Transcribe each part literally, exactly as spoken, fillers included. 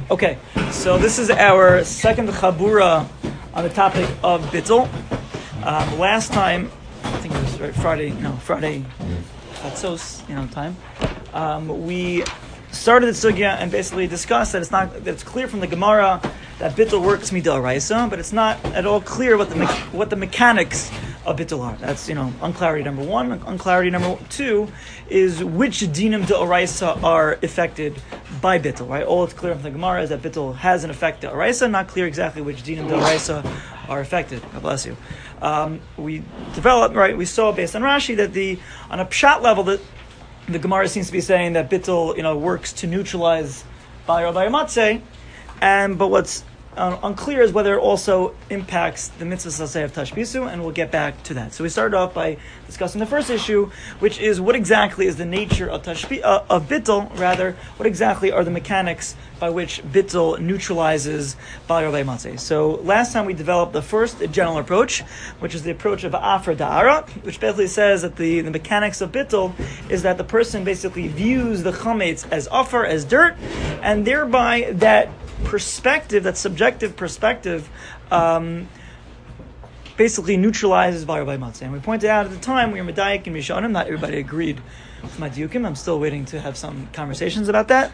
Okay, so this is our second chabura on the topic of bittul. Um, last time, I think it was right, Friday, no, Friday, Chatzos, you know, time. Um, we started the sugya and basically discussed that it's not that it's clear from the Gemara that bittul works mid'oraisa, but it's not at all clear what the me- what the mechanics of bittul are. That's, you know, unclarity number one. Unclarity number two is which dinim d'oraisa are affected by bittul, right? All it's clear from the Gemara is that bittul has an effect d'oraisa, not clear exactly which dinim d'oraisa are affected. God bless you. Um, we developed, right, we saw based on Rashi that the, on a pshat level, that the Gemara seems to be saying that bittul, you know, works to neutralize bayar bayamatzeh, and, but what's Uh, unclear is whether it also impacts the mitzvah saseh of tashbisu, and we'll get back to that. So we started off by discussing the first issue, which is what exactly is the nature of tashbi uh, of bittul. Rather, what exactly are the mechanics by which bittul neutralizes bayar baymatzeh? So last time we developed the first general approach, which is the approach of afra da'ara, which basically says that the, the mechanics of bittul is that the person basically views the chametz as afar, as dirt, and thereby that perspective, that subjective perspective, um, basically neutralizes bayar baymatzeh. And we pointed out at the time we were medayik and mishanim. Not everybody agreed with my diukim. I'm still waiting to have some conversations about that.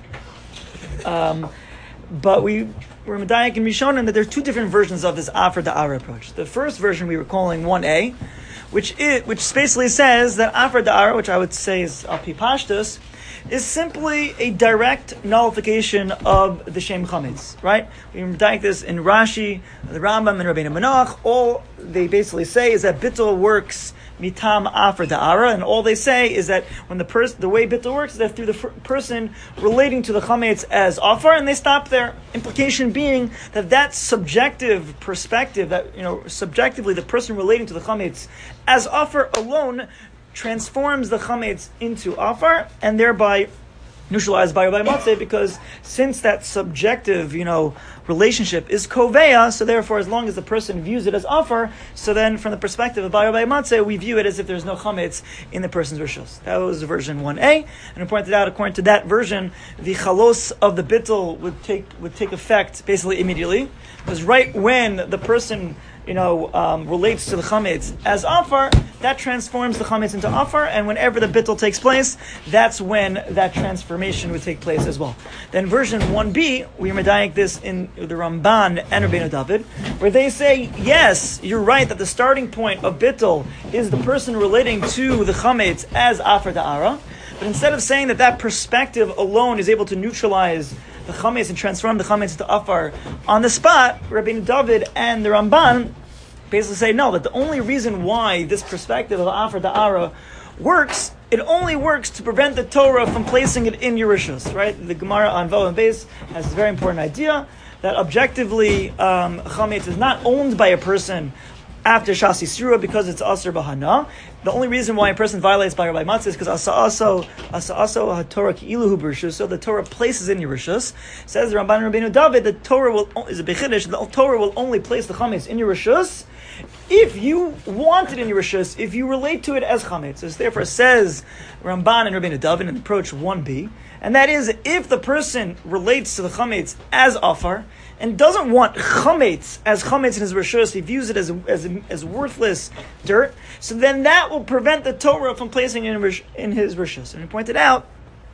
Um, but we were medayik and mishanim that there are two different versions of this afra da'ara approach. The first version we were calling one A, which is, which basically says that afra da'ara, which I would say is al pi pashtus, is simply a direct nullification of the Shem Chametz, right? We take this in Rashi, the Rambam, and Rabbeinu Menach. All they basically say is that bittul works mitam afra da'ara, and all they say is that when the person, the way bittul works is that through the f- person relating to the Chametz as afar, and they stop there. Implication being that that subjective perspective, that, you know, subjectively the person relating to the Chametz as afar alone transforms the chametz into afar, and thereby neutralized bayar baymatzeh, because since that subjective, you know, relationship is koveya, so therefore as long as the person views it as afar, so then from the perspective of bayar baymatzeh, we view it as if there's no chametz in the person's rishus. That was version one A, and I pointed out, according to that version, the chalos of the bittul would take would take effect basically immediately, because right when the person, you know, um, relates to the chametz as afar, that transforms the chametz into afar, and whenever the bittul takes place, that's when that transformation would take place as well. Then version one B, we medayik this in the Ramban and Rabbeinu David, where they say, yes, you're right that the starting point of bittul is the person relating to the chametz as afar da'ara, but instead of saying that that perspective alone is able to neutralize the chametz and transform the chametz into afar on the spot, Rabbeinu David and the Ramban basically say no, that the only reason why this perspective of afar da'ara works, it only works to prevent the Torah from placing it in Yerushus, right? The Gemara on Vo and Beis has a very important idea that objectively um, chametz is not owned by a person after Shas Yisroel because it's Asr Bahana. The only reason why a person violates bayar baymatzeh is because Asa Aso Asa Aso HaTorah Ki'iluhu B'Rishus, so the Torah places in Yerushus. Says the Ramban and Rabbeinu David, the Torah will is a Bechidish, the Torah will only place the chametz in Yerushus if you want it in Yerushus, if you relate to it as chametz. So therefore says Ramban and Rabbeinu David in approach one B, and that is if the person relates to the chametz as afar and doesn't want chametz as chametz in his rishus, he views it as as as worthless dirt, so then that will prevent the Torah from placing it in, in his rishus. And he pointed out,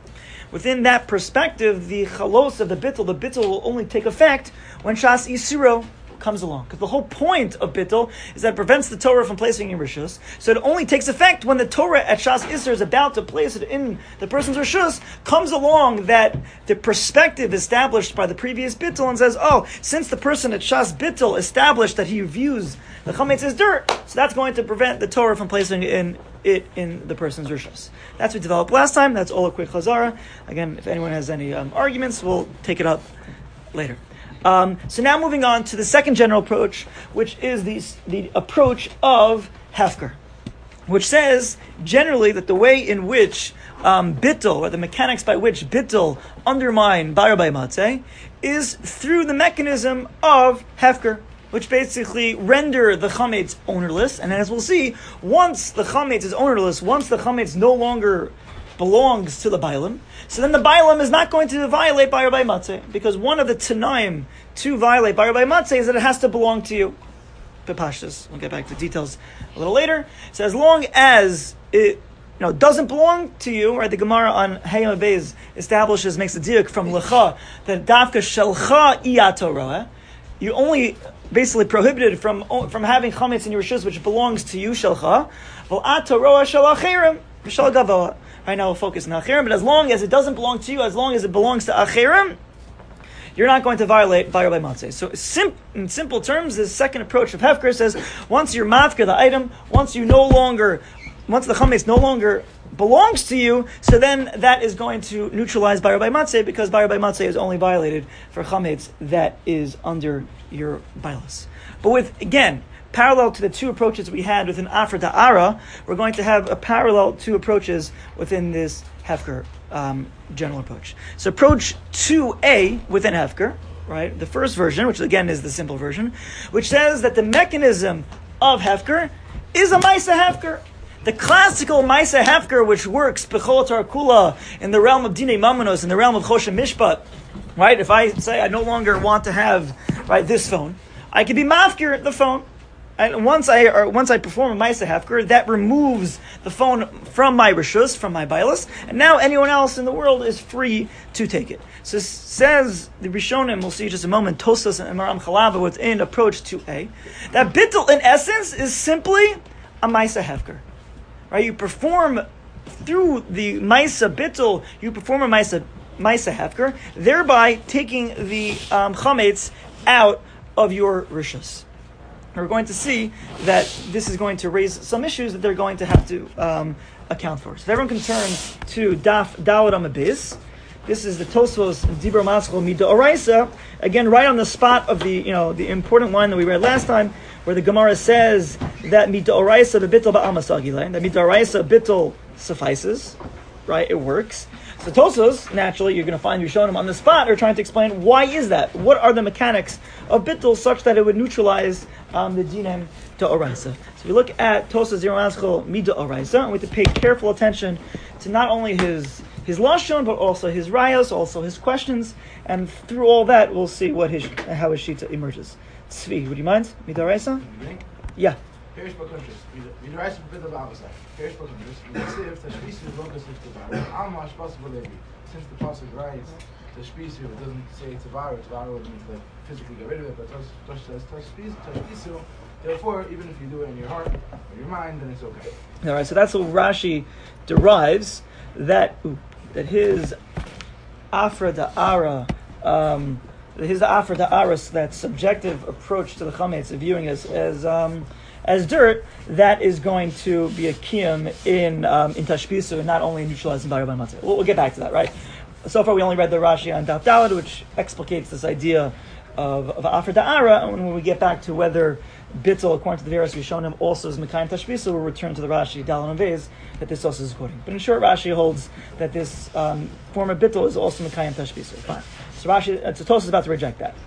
within that perspective, the chalos of the bittul, the bittul will only take effect when Shas Yisroel comes along. Because the whole point of bittul is that it prevents the Torah from placing it in rishus. So it only takes effect when the Torah at Shas Isser is about to place it in the person's rishus, comes along that the perspective established by the previous bittul and says, oh, since the person at Shas bittul established that he views the chametz as dirt, so that's going to prevent the Torah from placing it in it in the person's rishus. That's what we developed last time. That's all a quick chazara. Again, if anyone has any um, arguments, we'll take it up later. Um, so now moving on to the second general approach, which is the, the approach of Hefker, which says generally that the way in which um, bittul, or the mechanics by which bittul undermine bayar baymatzeh, is through the mechanism of Hefker, which basically render the chametz ownerless. And as we'll see, once the chametz is ownerless, once the chametz no longer belongs to the Bailam, so then the Bailam is not going to violate Bayar Bay Matzeh, because one of the Tanaim to violate Bayar Bay Matzeh is that it has to belong to you. Bepashtus. We'll get back to the details a little later. So as long as it you know, doesn't belong to you, right? The Gemara on Hayam Beis establishes, makes a diuk from Lecha, that Dafka Shelcha Iyatorah, you only basically prohibited from from having chametz in your rishus, which belongs to you, Shelcha. Well, Atoroa Shalachirim, Shal Gavoa. Right now we'll focus on Achirim, but as long as it doesn't belong to you, as long as it belongs to Achirim, you're not going to violate Bayar Bay Matzeh. So sim- in simple terms, the second approach of Hefker says, once you're mafker the item, once you no longer, once the chametz no longer belongs to you, so then that is going to neutralize Bayar Bay Matzeh, because Bayar Bay Matzeh is only violated for chametz that is under your bailas. But with, again, parallel to the two approaches we had within Afra Da'ara, we're going to have a parallel two approaches within this Hefker um, general approach. So approach two A within Hefker, right, the first version, which again is the simple version, which says that the mechanism of Hefker is a Maisa Hefker. The classical Maisa Hefker, which works B'chol Kula in the realm of Dinei Mamonos, in the realm of Choshen Mishpat, right, if I say I no longer want to have, right, this phone, I could be mafkir the phone. And once I or once I perform a Maisa Hefker, that removes the phone from my rishus, from my bailas, and now anyone else in the world is free to take it. So says the Rishonim, we'll see in just a moment, Tosas and Maram Chalava within approach two A, that bittul in essence is simply a Maisa Hefker. Right? You perform through the Maisa bittul, you perform a Maisa Maisa Hefker, thereby taking the um, chametz out of your rishus. We're going to see that this is going to raise some issues that they're going to have to um, account for. So if everyone can turn to Daf Daled Amud Beis. This is the Tosfos Dibur Maschel Mida Oraisa. Again, right on the spot of the you know the important line that we read last time, where the Gemara says that Mida Oraisa bebitul ba'amasagile, that Mida Oraisa bittul suffices, right? It works. So Tosos, naturally, you're going to find Rishonim on the spot are trying to explain why is that? What are the mechanics of bittul such that it would neutralize um, the dinem to oraisa? So if you look at Tosos Ziraschel Mida Oraisa, and we have to pay careful attention to not only his his lashon but also his rayos, also his questions, and through all that we'll see what his how his shita emerges. Tzvi, would you mind Mida Oraisa? Yeah. Perish Bakuntrus, Midrash Bidal Bavasai, Perish Bakuntrus, Mitzvah Tashbisu Locus Iftavar, Almash possible Levi. Since the Pasuk writes Tashbisu, it doesn't say Tavar, Tavar would mean to physically get rid of it, but Tosh says Tashbisu, therefore, even if you do it in your heart or your mind, then it's okay. Alright, so that's what Rashi derives, that ooh, that his Afra Da'ara, um, his Afra Da'ara, that subjective approach to the Chametz, viewing as, as um, as dirt, that is going to be a kiyum in um, in tashbisu, and not only neutralizing Bayar Bay Matzeh. We'll, we'll get back to that, right? So far, we only read the Rashi on Daf Daled, which explicates this idea of of Afra Da'ara, and when we get back to whether bittul, according to the various Rishonim, also is Mekayim Tashbisu, we'll return to the Rashi Daled Amud Beis that this also is quoting. But in short, Rashi holds that this um, form of bittul is also Mekayim Tashbisu. Fine. So Rashi, uh, so Tosfos is about to reject that.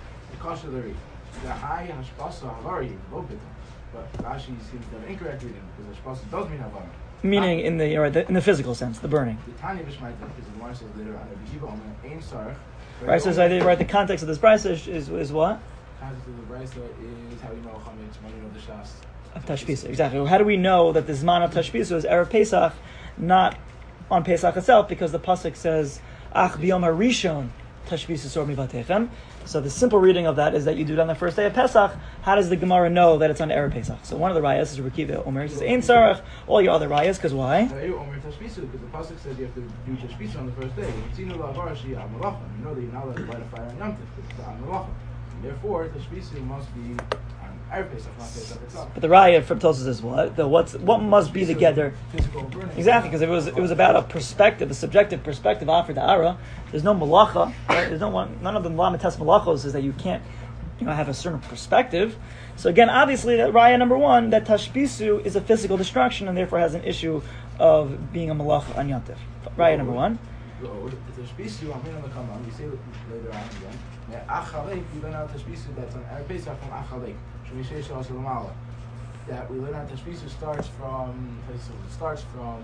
But Rashi seems to have incorrect reading because the shpasa does mean havana. Meaning in the, or the in the physical sense, the burning. The Tanya Bishmaita, because the Gemara says later on, the Kiva Omer Ein Sarach. Right. So, so I right. The context of this brisa is, is is what? The context of the brisa is how you know chametz, how you know the shas of tashbisa. Exactly. How do we know that the zman of tashbisa is erev Pesach, not on Pesach itself? Because the pasuk says Ach biyom harishon tashbisa sor mivatechem. So the simple reading of that is that you do it on the first day of Pesach. How does the Gemara know that it's on Erev Pesach? So one of the rayas is Rekiva Omer. He says, Ein Sarach, all your other rayas, because why? Because the Pasuk says you have to do Tashbisu on the first day. You know that you're not allowed to light a fire on Yom Tov, because it's on Malacha. Therefore, Tashbisu must be on Erev Pesach, not Pesach itself. But the raya from Tosfos is what? The what's what must be together? Physical burning. Exactly, because it was it was about a perspective, a subjective perspective offered to Ara. There's no malacha, right? There's no one. None of the lamites malachos is that you can't, you know, have a certain perspective. So again, obviously, that raya number one, that tashbisu is a physical destruction and therefore has an issue of being a malacha on Yom Tov. Raya number one. Tashbisu, I'm going to come on. We say later on again. Achalek, we learn out tashbisu that's on Erev Pesach from Achalek. That we learn out tashbisu starts from starts from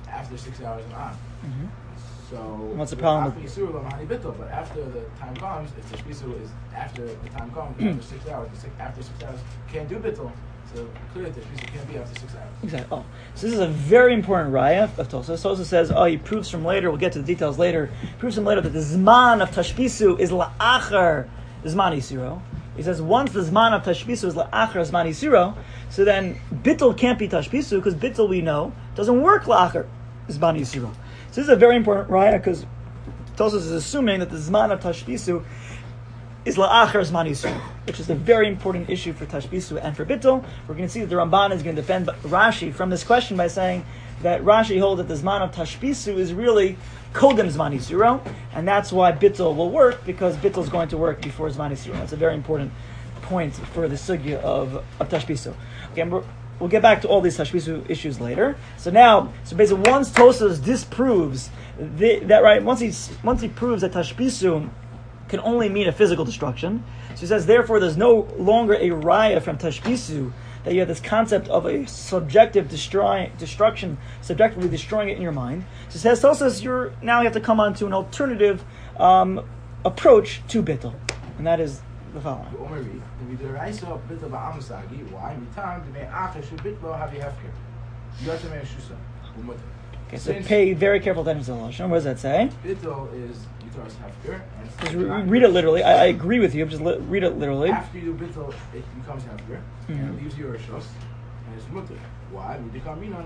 after six hours and on. Mm-hmm. So what's the problem with Yisur Lamani Bittul? But after the time comes, if the Shpisu is after the time comes, after six hours, the six, after six hours, can't do Bittul. So clearly the Shpisu can't be after six hours. Exactly. Oh, so this is a very important raya of Tosfos. Tosfos says, oh, he proves from later, we'll get to the details later, he proves from later that the Zman of Tashbisu is la'achar Zman Yisuro. He says once the Zman of Tashbisu is la'achar Zman Yisuro, so then Bittul can't be Tashbisu, because Bittul, we know, doesn't work la'achar Zman Yisuro. So this is a very important raya, because Tosfos is assuming that the Zman of Tashbisu is la'achar Zman Yisuro, which is a very important issue for Tashbisu and for Bittul. We're going to see that the Ramban is going to defend Rashi from this question by saying that Rashi holds that the Zman of Tashbisu is really Kodem Zman Yisuro, and that's why Bittul will work, because Bittul is going to work before Zman Yisuro. That's a very important point for the sugya of, of Tashbisu. Okay, and we'll get back to all these Tashbisu issues later. So now, so basically once Tosfos disproves the, that, right, once he, once he proves that Tashbisu can only mean a physical destruction, so he says, therefore there's no longer a raya from Tashbisu, that you have this concept of a subjective destroy, destruction, subjectively destroying it in your mind. So he says, Tosfos, you're now you have to come on to an alternative um, approach to Bittul, and that is the following. Okay, so pay very careful attention to the Lashon. What does that say? Bittul is Yitaros Hefker. Just re- read it literally. I, I agree with you. Just li- read it literally. After you do Bittul, it becomes Hefker, Mm-hmm. and it leaves you Rishos, and it's Mutter. Why? Because you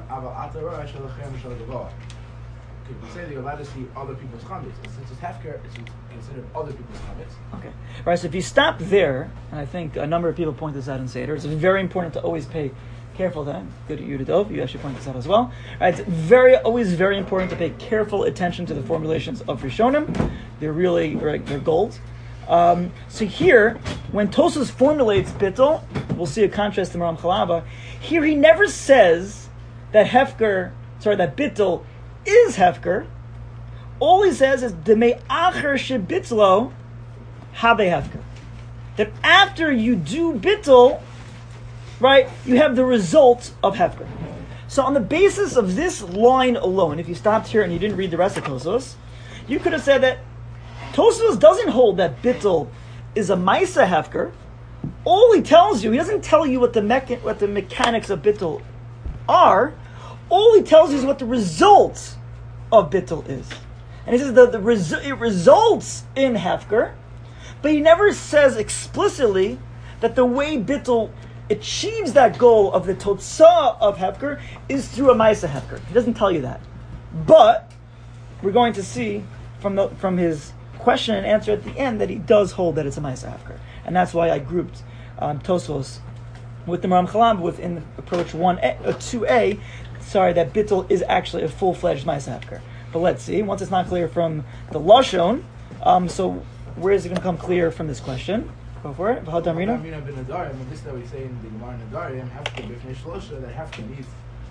can say that you're allowed to see other people's chametz. Since it's Hefker, it's considered other people's chametz. Okay. All right, so if you stop there, and I think a number of people point this out in Seder, it's very important to always pay careful attention. Good at Yudadov, you actually point this out as well. All right, it's very, always very important to pay careful attention to the formulations of Rishonim. They're really, right, they're gold. Um, so here, when Tosfos formulates Bittul, we'll see a contrast to Maram Chalaba. Here he never says that Hefker, sorry, that Bittul is Hefker. All he says is Demei Acher Shebitzlo Habe Hefker. That after you do Bittul, right, you have the result of Hefker. So on the basis of this line alone, if you stopped here and you didn't read the rest of Tosfos, you could have said that Tosfos doesn't hold that Bittul is a Maisa Hefker. All he tells you, he doesn't tell you what the mecha- what the mechanics of Bittul are. All he tells you is what the result of Bittul is. And he says that the resu- it results in Hefker, but he never says explicitly that the way Bittul achieves that goal of the Totzah of Hefker is through a Maisa Hefker. He doesn't tell you that. But we're going to see from the from his question and answer at the end that he does hold that it's a Maisa Hefker. And that's why I grouped um, Tosfos with the Maram Chalaba within approach one A, uh, two A, sorry, that Bittul is actually a full-fledged Maisa Hefker. But let's see, once it's not clear from the Lashon, um, so where is it going to come clear from this question? Go for it. V'had Amrina. Amrina ben Nadarim, and this that we say in the Gemara Nadarim, Hefker b'fnei shlosha, that Hefker needs,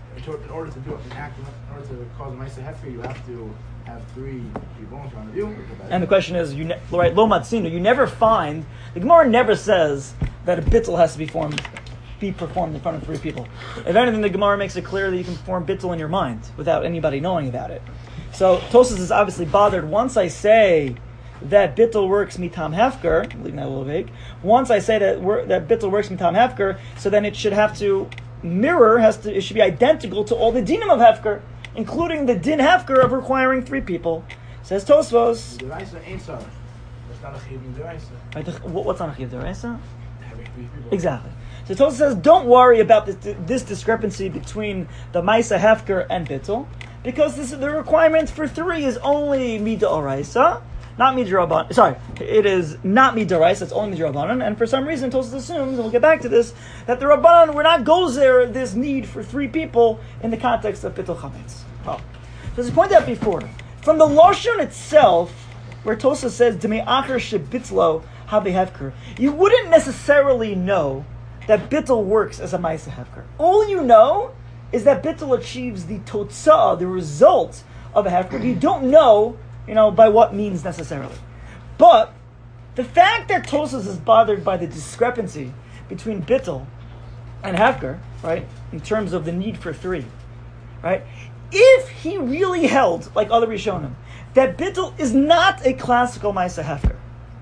in order to do an act, in order to cause a Maisa Hefker, you have to have three people in front of you. And the question is, you ne- right, Lo Matzinu, you never find, the Gemara never says that a Bittul has to be formed, be performed in front of three people. If anything, the Gemara makes it clear that you can perform Bittul in your mind without anybody knowing about it. So Tosfos is obviously bothered. Once I say that Bittul works mitam Hefker, I'm leaving that a little vague. Once I say that wor- that Bittul works mitam Hefker, so then it should have to mirror, has to, it should be identical to all the dinim of Hefker, including the din Hefker of requiring three people. Says Tosfos. The Raisa ain't sorry. That's not a chiyuv in the Raisa. What's on a chiyuv deraisa? Having three people. Exactly. So Tosfos says, don't worry about this, this discrepancy between the Maisa Hefker and Bittul, because this the requirement for three is only Midoraisa, not Midrabanan. Sorry, it is not Midoraisa, it's only Midrabanan, and for some reason Tosfos assumes, and we'll get back to this, that the Rabbanan were not goes there this need for three people in the context of Bittul Chametz. Oh. So as I pointed out before, from the Lashon itself, where Tosfos says, Demei Acher Shebitzlo Habe Hefker, you wouldn't necessarily know that Bittul works as a Maisa Hefker. All you know is that Bittul achieves the Totzah, the result of a Hefker. You don't know, you know, by what means necessarily. But the fact that Tosfos is bothered by the discrepancy between Bittul and Hefker, right, in terms of the need for three, right, if he really held, like other Rishonim, that bittul is not a classical Maisa Hefker,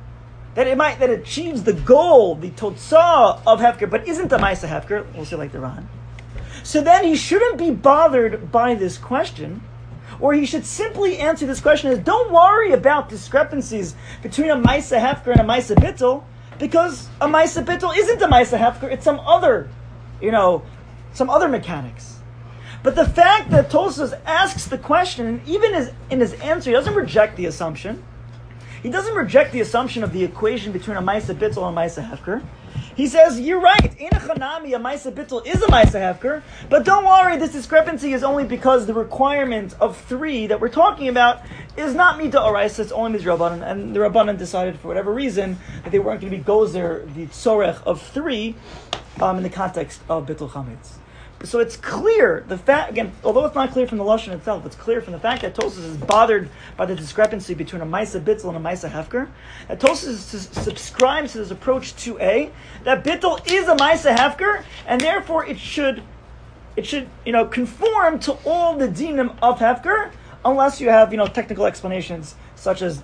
that it might that it achieves the goal, the totzah of Hefker, but isn't a Maisa Hefker, we'll see like the Ran, so then he shouldn't be bothered by this question, or he should simply answer this question as, don't worry about discrepancies between a Maisa Hefker and a Maisa Bittul, because a Maisa Bittul isn't a Maisa Hefker, it's some other, you know, some other mechanics. But the fact that Tosfos asks the question, and even his, in his answer, he doesn't reject the assumption. He doesn't reject the assumption of the equation between a Maisa Bittul and a Maisa Hefker. He says, you're right, in a Chanami, a Maisa Bittul is a Maisa Hefker, but don't worry, this discrepancy is only because the requirement of three that we're talking about is not Mita Oraisa, it's only Mizra Rabbanan, and the Rabbanan decided for whatever reason that they weren't going to be Gozer, the Tzorech of three, um, in the context of Bittul Chametz. So it's clear, the fact, again, although it's not clear from the Lashon itself, it's clear from the fact that Tosfos is bothered by the discrepancy between a Maisa Bittul and a Maisa Hefker, that Tosfos subscribes to this approach two A, that Bittul is a Maisa Hefker, and therefore it should, it should, you know, conform to all the dinim of Hefker, unless you have, you know, technical explanations, such as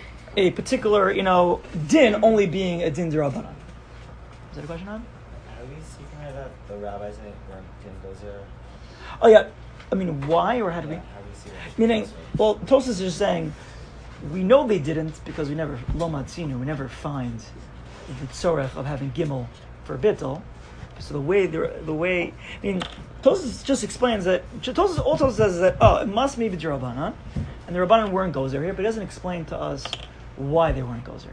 a particular, you know, din only being a din d'Rabbanan. Is that a question, Adam? Are we speaking right about the rabbis and didn't go there? Oh yeah, I mean, why or how do we? Yeah, how do we see that? Meaning, well, Tosfos is just saying, we know they didn't because we never, lo matzinu, we never find the tzorech of having gimel for bittul. So the way, the, the way, I mean, Tosfos just explains that, Tosfos also says that, oh, it must be b'drabanan, and the Rabbanan weren't gozer here, but it doesn't explain to us why they weren't gozer.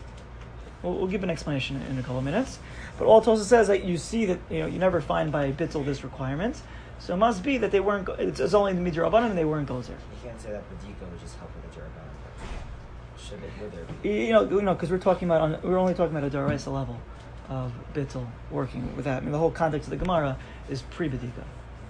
We'll, we'll give an explanation in a couple of minutes. But all Tosfos says that you see that, you know, you never find by bittul this requirement, so it must be that they weren't. It's, it's only the midrabanan and they weren't gozer. You can't say that Badika would just help with the Jarabanan. Should it, would there be? You know, you know, because we're talking about on, we're only talking about a daraisa level of bittul working with that. I mean, the whole context of the Gemara is pre-Badika.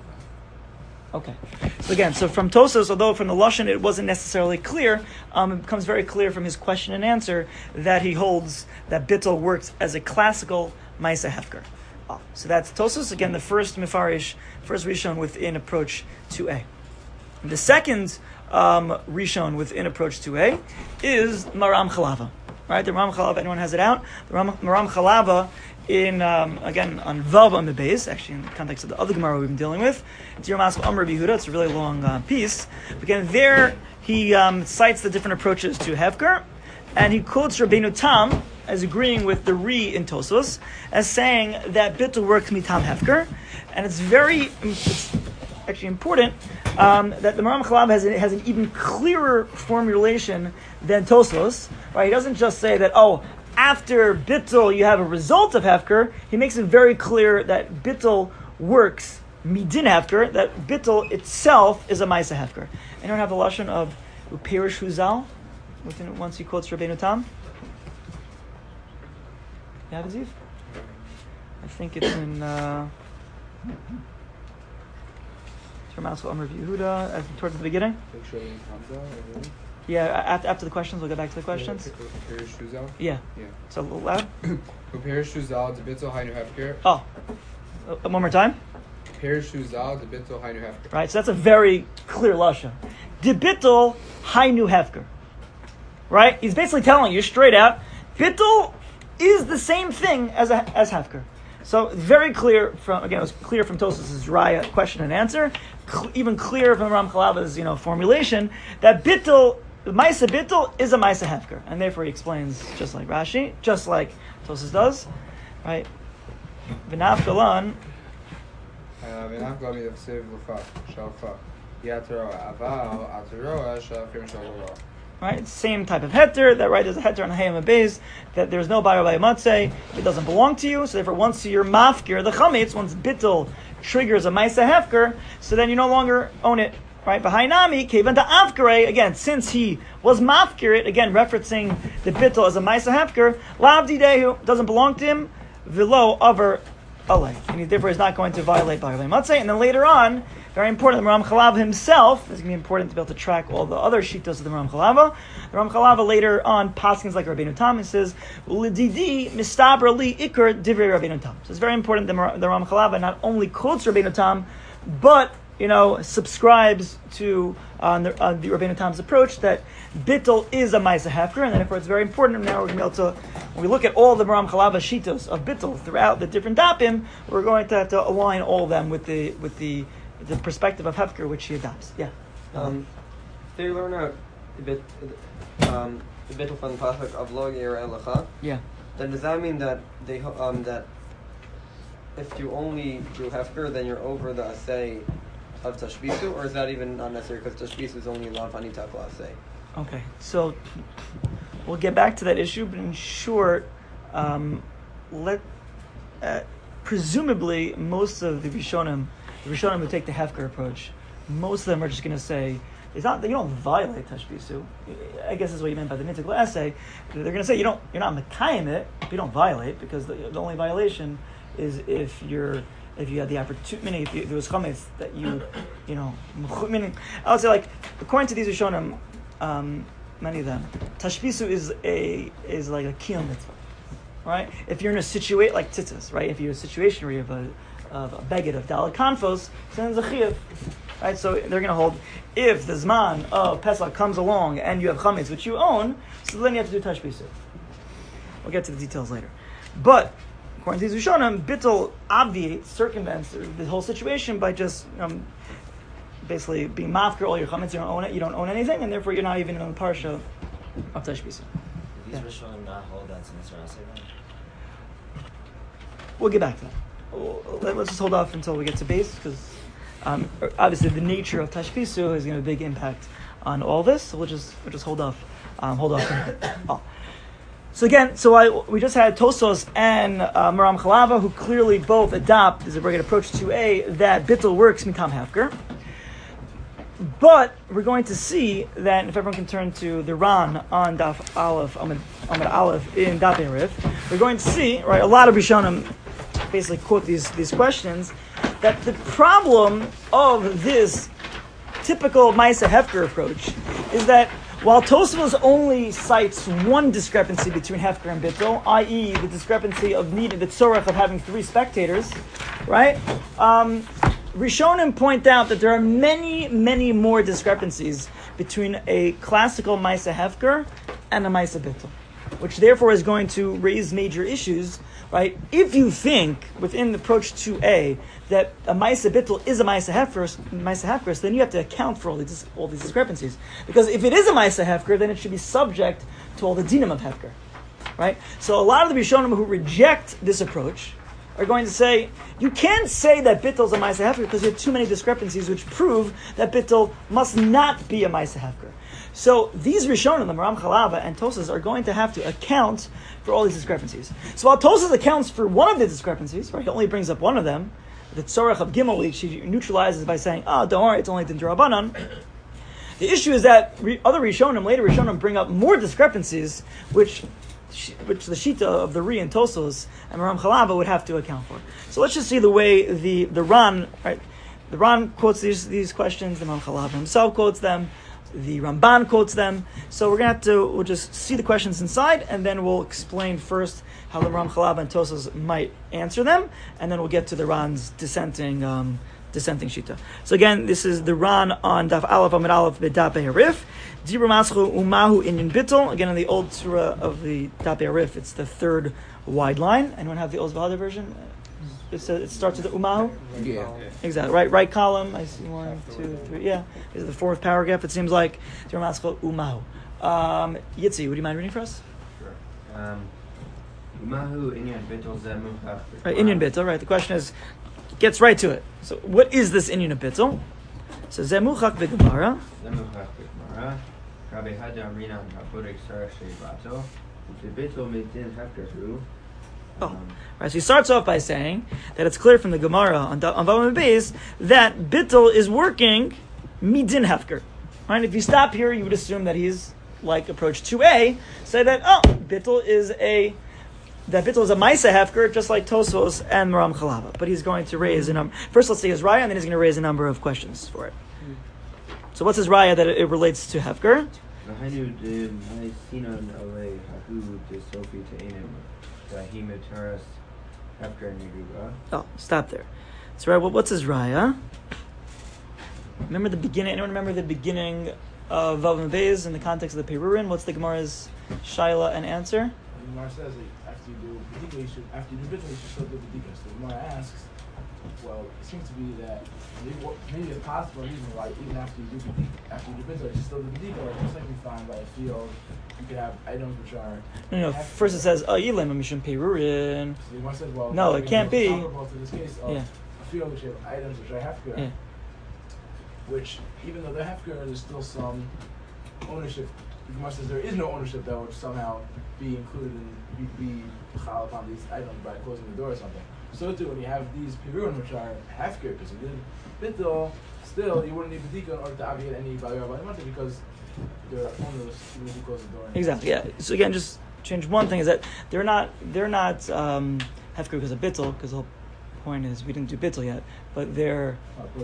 Okay. So again, so from Tosfos, although from the Lashon it wasn't necessarily clear, um, it becomes very clear from his question and answer that he holds that bittul works as a classical Maisa Hefker. Oh, so that's Tosfos, again, the first Mefarish, first Rishon within approach two A. The second um, Rishon within approach two A is Maram Chalava. Right? The Maram Chalava, anyone has it out? The Maram, Maram Chalava in, um, again, on Vav on the base, actually in the context of the other Gemara we've been dealing with. It's Yermask Amr Bihuda, it's a really long uh, piece. Again, there he um, cites the different approaches to Hefker, and he quotes Rabbeinu Tam as agreeing with the Ri in Tosfos, as saying that bittul works mitam Hefker, and it's very, it's actually important um, that the Maram Chalava has, has an even clearer formulation than Tosfos. Right? He doesn't just say that, oh, after bittul you have a result of Hefker. He makes it very clear that bittul works midin Hefker, that bittul itself is a Maisa Hefker. Anyone have the lashon of Uperish Huzal within once he quotes Rabbeinu Tam? You have it, Ziv? I think it's in uh Termasco Amr Yehuda as towards the beginning. Yeah, after, after the questions, we'll get back to the questions. Yeah. Yeah. So a little loud. Perishuzal de bittul hainu hefker. Oh, uh, one more time. Perishuzal de bittul hainu hefker. Right. So that's a very clear lashon. De bittul hainu hefker. Right. He's basically telling you straight out, bittul is the same thing as a, as hefker. So very clear from again, it was clear from Tosfos' Raya question and answer. Cl- even clearer from Ram Chalava's you know formulation that bittul. Maisa bittul is a Maisa Hefker, and therefore he explains just like Rashi, just like Tosfos does, right? V'naf galan. V'naf galan yachsev l'fa shalfa yatero aval atero shalfim shaloro. Right, same type of heter. That right, there's a heter on Hayam Abayz that there's no bayar bayamatzeh. It doesn't belong to you. So therefore, once you're mafkir the chametz, once bittul triggers a Maisa Hefker, so then you no longer own it. Right, Bahainami, Kevan to Avkare, again, since he was mafkir it, again, referencing the bittul as a Maisa Hefker, Lavdi Dehu, doesn't belong to him, Vilo over Alay. And he therefore is not going to violate Ba'arvei Matzeh. And then later on, very important, the Maram Chalava himself, this is going to be important to be able to track all the other shittos of the Maram Chalava. The Maram Chalava later on, paskins like Rabbeinu Tam, he says, L'didi mistabra li ikar divrei Rabbeinu Tam. So it's very important that the Maram Chalava not only quotes Rabbeinu Tam, but you know, subscribes to uh, the, uh, the Rabbeinu Tam's approach that bittul is a Maisa Hefker, and therefore it's very important. Now we're going to be able to, when we look at all the Maram Chalava shitos of bittul throughout the different dapim, we're going to have to align all of them with the with the the perspective of Hefker which he adopts. Yeah. Um, they learn out the bit, um, the bittul from the pasuk of Lo Yer Elacha. Yeah. Then does that mean that they um that if you only do Hefker, then you're over the assay of Tashbisu, or is that even not necessary because Tashbisu is only Lav Hanita Assay? Okay, so we'll get back to that issue, but in short, um, let uh, presumably most of the Rishonim, the Rishonim who take the Hefker approach, most of them are just going to say it's not that you don't violate Tashbisu. I guess is what you meant by the Nittikla essay. They're going to say you don't, you're not Mekayim it, but you don't violate, because the, the only violation is if you're if you had the opportunity, if, you, if there was chametz that you, you know, meaning I would say, like, according to these Rishonim, um, many of them, Tashbisu is a is like a kiyum mitzvah, right? If you're in a situation like tzitzis, right? If you're in a situation where you have a of a beged of daled kanfos, then it's a chiyuv, right? So they're going to hold, if the zman of Pesach comes along and you have chametz which you own, so then you have to do Tashbisu. We'll get to the details later, but according to these Rishonim, bittul obviates, circumvents the whole situation by just um, basically being mafker all your chametz. You don't own it. You don't own anything, and therefore you're not even in the parsha of Tashbisu. Do these Yeah. Rishonim not hold that since I say that? We'll get back to that. We'll- Let's just hold off until we get to base, because um, obviously the nature of Tashbisu is going to have a big impact on all this. So we'll just we'll just hold off, um, hold off. oh. So again, so I we just had Tosos and uh, Maram Chalava, who clearly both adopt, as a regular approach to A, that bittul works mitam hefker. But we're going to see that, if everyone can turn to the Ran on Daf Aleph, Amid, Amid Aleph in Daf Erif, we're going to see, right, a lot of Rishonim basically quote these, these questions, that the problem of this typical Maisa Hefker approach is that while Tosfos only cites one discrepancy between Hefker and Bittul, that is the discrepancy of needing the tzorach of having three spectators, right? Um, Rishonim point out that there are many, many more discrepancies between a classical Maisa Hefker and a Maisa Bittul, which therefore is going to raise major issues, right? If you think within the approach two A that a Maisa Bittul is a Maisa Hefker, Maisa Hefker, then you have to account for all these all these discrepancies. Because if it is a Maisa Hefker, then it should be subject to all the dinim of Hefker, right? So a lot of the Rishonim who reject this approach are going to say, you can't say that Bittul is a Maisa Hefker because you have too many discrepancies which prove that Bittul must not be a Maisa Hefker. So these Rishonim, the Maram Chalava and Tosas, are going to have to account for all these discrepancies. So while Tosas accounts for one of the discrepancies, right, he only brings up one of them, the Tzorach of Gimel, which he neutralizes by saying, oh, don't worry, it's only Din D'Rabbanan. The issue is that re- other Rishonim, later Rishonim, bring up more discrepancies, which which the Shita of the Ri and Tosos and Maram Chalava would have to account for. So let's just see the way the, the Ran, right, the Ran quotes these, these questions, the Maram Chalava himself quotes them, the Ramban quotes them. So we're going to have to, we'll just see the questions inside, and then we'll explain first how the Maram Chalava and Tosos might answer them, and then we'll get to the Ran's dissenting um, dissenting Shita. So again, this is the Ran on Daf Aleph Amid Aleph B'Daf Harif. Dibur Maschu Umahu Inyan Bittul. Again, in the old surah of the Daf Harif, it's the third wide line. Anyone have the Oz V'Hada version? It's a, it starts with the Umahu? Yeah. Exactly. Right right column. I see one, two, three. Yeah. This is the fourth paragraph. It seems like Dibur Maschu Umahu. Um, Yitzi, would you mind reading for us? Sure. Um, Umahu Inyan Bittul Zemuchach. Right, Inyan Bittul, right. The question is, gets right to it. So, what is this Inyan Bittul? So, Zemuchach v'Gemara. Zemuchach v'Gemara. Rabbi Hada Amrina Rabodik Sarach Sheibato. The Bittul Mitin Hefkerhu. Oh, right. So he starts off by saying that it's clear from the Gemara on on Vavam Beis that Bittul is working midin hefker. Right? If you stop here, you would assume that he's like approach two A, say that oh, Bittul is a that Bittul is a Maisa hefker, just like Tosfos and Maram Chalava. But he's going to raise a number. First, let's see his raya, and then he's going to raise a number of questions for it. So, what's his raya that it, it relates to hefker? V'hainu de Maisinon Ale Hahu de Sofi Te'enim. Dahimataras Hefker Neguga. Oh, stop there. So, right, well, what's his raya? remember the beginning? Anyone remember the beginning of Vav and Beis in the context of the Perurin? What's the Gemara's shaila and answer? The Gemara says that after you do B'dika, you should, after you do Bittul, you should still do B'dika. So the Gemara asks, well, it seems to be that maybe, maybe a possible reason why even after you do B'dika, after you do Bittul, you should still do B'dika, or just like we find by a field, you could have items which are... No, no, first it says, oh, Yilim, Mishum Perurin. So the Gemara says, well, no, it can't be. Comparable to this case of Yeah. a field which have items which are hefker, Yeah. which even though they're hefker, there's still some ownership. The Gemara says there is no ownership that would somehow be included in be, be chal upon these items by closing the door or something. So too, when you have these piruin which are hefker, because you did bittul, still you wouldn't need b'dika in order to obviate any value of because they're owners even if you close the door. Exactly. Yeah. So again, just change one thing is that they're not they're not um, hefker because of bittul, because the whole point is we didn't do bittul yet, but they're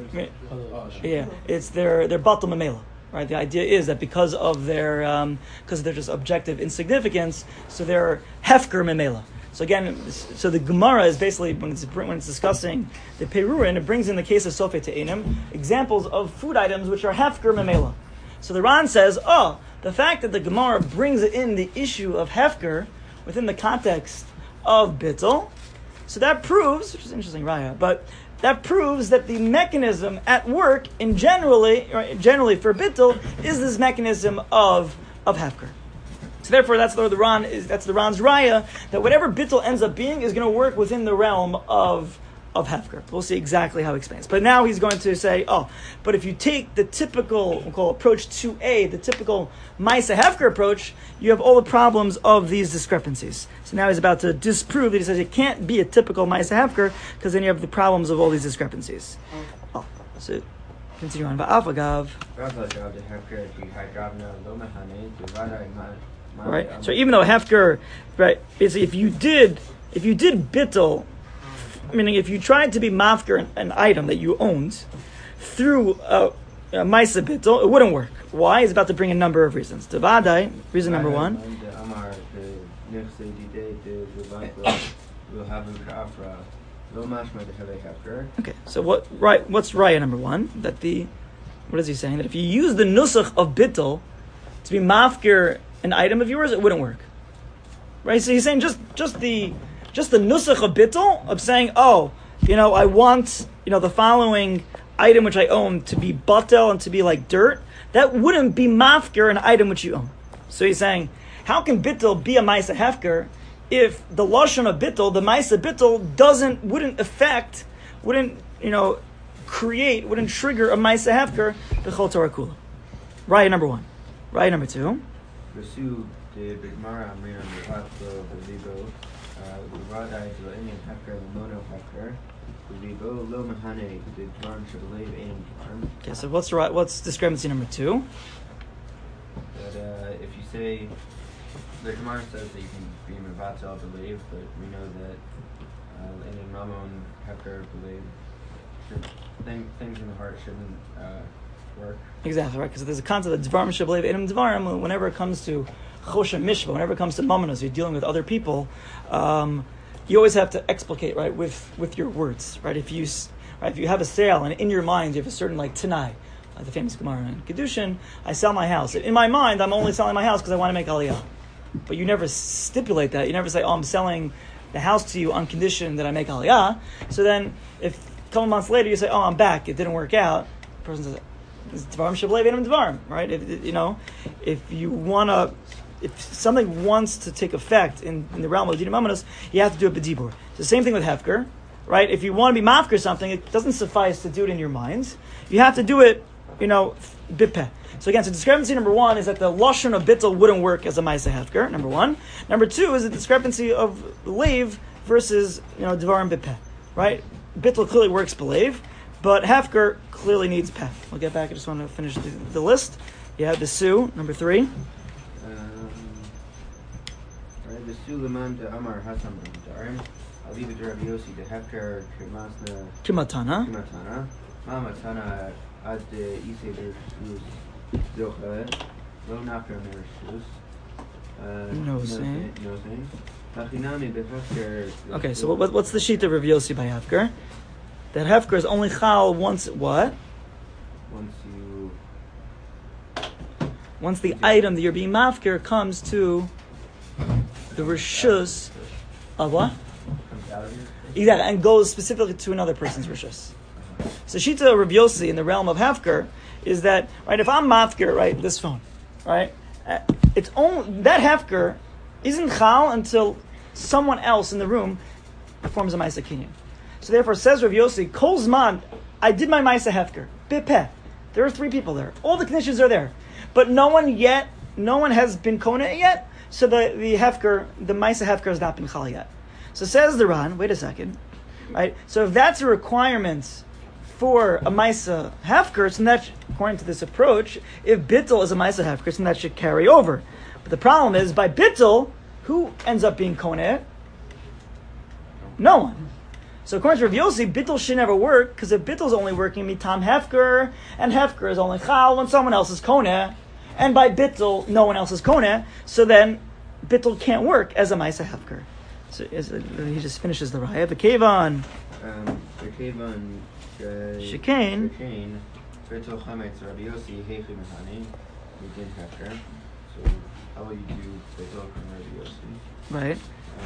Oh, yeah, it's their their batal memela. Right, the idea is that because of their um, because of their just objective insignificance, so they're hefker memela. So again, so the Gemara is basically when it's when it's discussing the perurin, it brings in the case of sofei te'enim examples of food items which are hefker memela. So the Ran says, oh, the fact that the Gemara brings in the issue of hefker within the context of bittul, so that proves, which is interesting, Raya, but that proves that the mechanism at work in generally, or generally for bittul, is this mechanism of of hefker. So therefore, that's the, the Ran is that's the Ran's raya that whatever bittul ends up being is going to work within the realm of of hefker. We'll see exactly how he explains. But now he's going to say, oh, but if you take the typical we'll call approach two A, the typical Maisa hefker approach, you have all the problems of these discrepancies. So now he's about to disprove that he says it can't be a typical Maisa hefker because then you have the problems of all these discrepancies. Oh, so continue on. Va'afagav. Right. So even though hefker, right, basically if you did if you did bittul, meaning if you tried to be mafker an, an item that you owned through a, a Maisa bittul, it wouldn't work. Why? He's about to bring a number of reasons. Tavadai, reason number one. Okay, so what? Right, what's raya number one? That the what is he saying? That if you use the nusach of bittul to be mafker an item of yours, it wouldn't work. Right? So he's saying just just the just the nusach of bittul of saying, oh, you know, I want you know the following item which I own to be batel and to be like dirt. That wouldn't be mafker an item which you own. So he's saying, how can bittul be a ma'isa hefker if the lashon of bittul, the ma'isa bittul, doesn't wouldn't affect, wouldn't you know, create, wouldn't trigger a ma'isa hefker b'chol Torah kula. Raya number one. Raya number two. Okay, so what's the right, what's discrepancy number two? That uh, if you say the Gemara says that you can be mevatel believe, but we know that uh, in a mamon hefker believe thing, things in the heart shouldn't uh, work. Exactly right, because there's a concept of dvarim shableiv edim dvarim. Whenever it comes to choshen mishva, whenever it comes to mamonos, you're dealing with other people. Um, you always have to explicate right with, with your words, right? If you right, if you have a sale and in your mind you have a certain like tanai, like the famous Gemara in Kedushin, I sell my house. In my mind, I'm only selling my house because I want to make aliyah. But you never stipulate that. You never say, oh, I'm selling the house to you on condition that I make aliyah. So then, if a couple months later you say, oh, I'm back, it didn't work out, the person says, Dvarim shableiv edim dvarim, right? If, you know, if you want to, if something wants to take effect in, in the realm of Dinam Amanos, you have to do it b'dibur. It's the same thing with hefker, right? If you want to be mafker something, it doesn't suffice to do it in your mind. You have to do it, you know, bipeh. So again, so discrepancy number one is that the lashon of bittul wouldn't work as a ma'aseh hefker. Number one. Number two is the discrepancy of leiv versus you know dvarim bipeh, right? Bittul clearly works b'leiv, but hefker clearly needs peh. We'll get back. I just want to finish the, the list. You have the su number three. Um, right, the su leman de amar hasam darim. I'll leave it to Rabbi Yossi. The hefker kimasna Kimatana. kimatana. Mamatana ad isei bershus. No saying. No saying. Okay, so what, what's the sheet of Rav Yossi by Hefker? That Hefker is only chal once what? once you Once the item that you're being mafkir comes to the rishus of what? comes out of your Exactly, and goes specifically to another person's rishus. So Shita Rav Yossi in the realm of Hefker is that, right, if I'm mafkir, right, this phone, right, uh, it's only, that Hefker isn't chal until someone else in the room performs a Maisa Kinyan. So therefore, says Rav Yossi, Kol Zman, I did my Maisa Hefker, Bipeh. There are three people there. All the conditions are there. But no one yet, no one has been Kona yet, so the, the Hefker, the Maisa Hefker has not been chal yet. So says the Ran, wait a second, right, so if that's a requirement for a Maisa Hefker, then that, according to this approach, if Bittul is a Maisa Hefker, then that should carry over. But the problem is, by Bittul, who ends up being Koneh? No one. So according to Rav Yossi, Bittul should never work, because if Bittul is only working mitam Hefker, and Hefker is only Chal when someone else is Koneh, and by Bittul, no one else is Koneh, so then Bittul can't work as a Maisa Hefker. So is it, he just finishes the Raya. V'kevan. Um, V'kevan. Shekain. Shekain. Bittul chametz Rabbi Yossi heichi mechani. Begin Hefker. So how will you do Bittul from Rabbi Yossi? Right.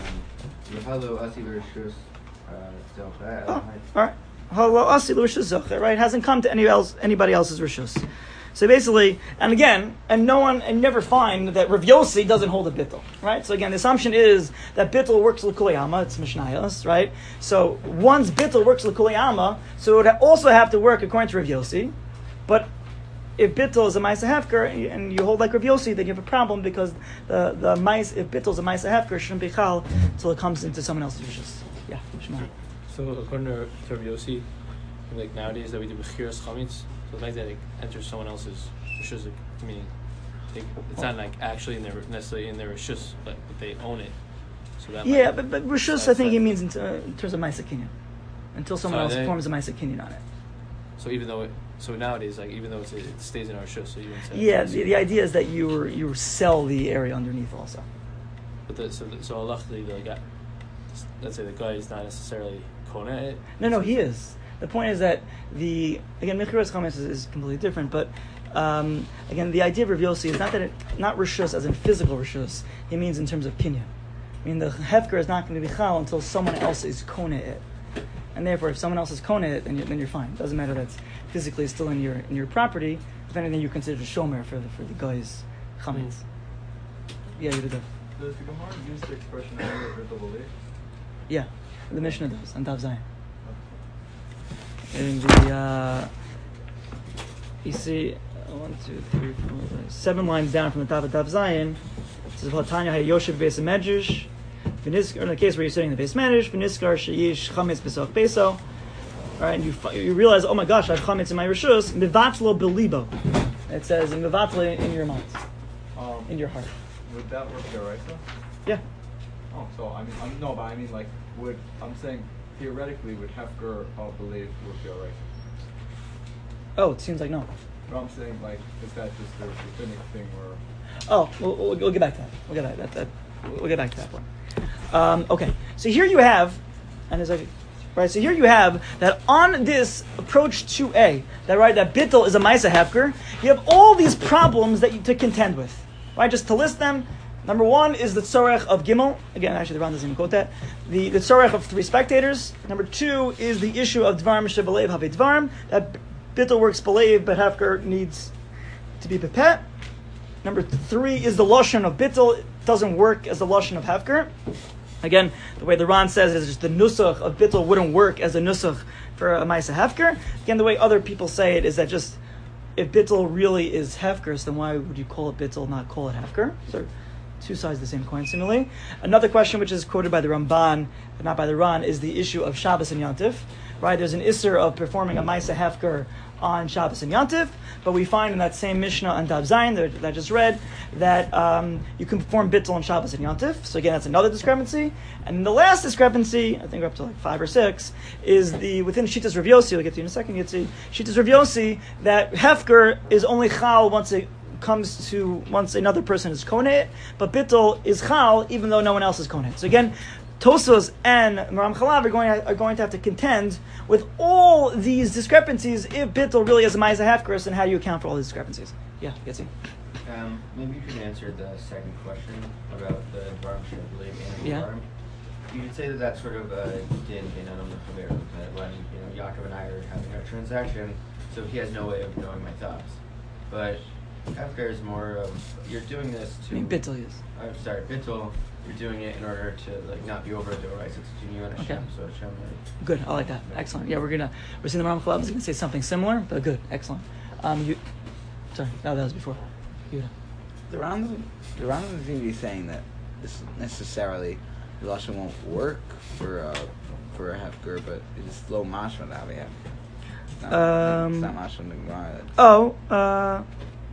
Yehalo asi v'rishus zocher. Oh, all right. Hello, asi l'rishus zocher. Right. Hasn't come to any else, anybody else's rishus. So basically, and again, and no one, and never find that Rav Yossi doesn't hold a bittul, right? So again, the assumption is that bittul works l'kuliyama, it's mishnayos, right? So one's bittul works l'kuliyama, so it would also have to work according to Rav Yossi. But if bittul is a ma'isa hefker, and you hold like Rav Yossi, then you have a problem because the the ma'is, if bittul is a ma'isa hefker, shouldn't be chal until it comes into someone else's rishus. Yeah, Shmuel. So according to to Rav Yossi, like nowadays that we do b'chiras chametz. So the fact that it enters someone else's rishus, meaning they, it's not like actually in their necessarily in their rishus, but they own it. So that Yeah, might, but, but rishus, I think he means in, uh, in terms of ma'isa kinyan, until someone So else they- performs a ma'isa kinyan on it. So even though it, so nowadays, like even though it's, it stays in our rishus, so you wouldn't say. Yeah, the, the idea is that you were, you sell the area underneath also. But the, so the, so luckily the guy, let's say the guy is not necessarily kona it. No, no, he is. The point is that the, again, Mechiras Chametz is, is completely different, but um, again, the idea of Rav Yossi is not that it, not rishus as in physical rishus. He means in terms of kinyan. I mean, the hefker is not going to be chal until someone else is kona it, and therefore, if someone else is kona it, then, you, then you're fine. It doesn't matter that it's physically still in your in your property. If anything, you consider a shomer for the for the guy's chametz. Mm. Yeah, you did that. Does the Gemara use the expression "Bittul belief"? Yeah, the Mishnah does on Tav Zayin. In the, uh, you see, uh, one, two, three, four, five, seven lines down from the top of Tav Zayin, it says, "V'latanya hayoshev beis medrash." In the case where you're sitting in the base medrash, v'niskar sheyish chametz b'soch beso. All right, and you you realize, oh my gosh, I have chametz in my rishus. Mivatlo belibo. It says, mivatlo in your mind, Um, in your heart. Would that work the right though? Yeah. Oh, so I mean, I'm, no, but I mean, like, would I'm saying theoretically, would Hefker uh, believe work the right? Oh, it seems like no. But I'm saying, like, is that just a rabbinic thing, or Oh, we'll, we'll, we'll get back to that. We'll get back that, that. We'll get back to that one. Um, okay, so here you have, and it's like, right. So here you have that on this approach to A, that right, that bittul is a ma'isa hefker. You have all these problems that you to contend with, right? Just to list them. Number one is the tzorech of gimel. Again, actually, the Ran doesn't even quote that. The the tzorech of three spectators. Number two is the issue of dvarim shebelev have dvarim. That bittul works belev, but hefker needs to be pepet. Number three is the lashon of bittul. It doesn't work as the lashon of hefker. Again, the way the Ran says it is just the nusach of bittul wouldn't work as a nusach for a ma'isa hefker. Again, the way other people say it is that just if bittul really is hefker, so then why would you call it bittul, not call it hefker? So two sides of the same coin, similarly. Another question which is quoted by the Ramban, but not by the Ran, is the issue of Shabbos and Yantif. Right, there's an isser of performing a ma'isa hefker on Shabbos and Yantif, but we find in that same Mishnah on Tav Zayin that, that I just read that um, you can perform bittul on Shabbos and Yantif. So again, that's another discrepancy. And the last discrepancy, I think we're up to like five or six, is the within Shittas Rav Yossi. We'll get to you in a second. You see Shittas Rav Yossi that hefker is only chal once it comes to once another person is koneh, but bittul is chal even though no one else is koneh. So again, Tosfos and Maram Chalav are going are going to have to contend with all these discrepancies if bittul really is a ma'aseh hefkers, and how do you account for all these discrepancies? Yeah, Yitzi. Um, maybe you could answer the second question about the Dvarim Shebelev and the Yeah. Dvarim. You could say that that's sort of a din in Adam Chaver, that when you know Yaakov and I are having a transaction, so he has no way of knowing my thoughts. But Hefker is more of you're doing this to. I mean, bittul is. I'm sorry, bittul. You're doing it in order to like not be over the rights. It's between you and Hashem. Okay. So Hashem. Like, Good, I like that. Excellent. Yeah, we're gonna we're seeing the Maram Chalav is gonna say something similar, but good, excellent. Um, you, sorry, no, that was before. You. The Rambam, the Rambam seems to be saying that this necessarily the lashon won't work for uh, for a hefker, but it's low mashma that we have. It's not, Um, it's not mashma in the Gemara. That's- Oh, uh.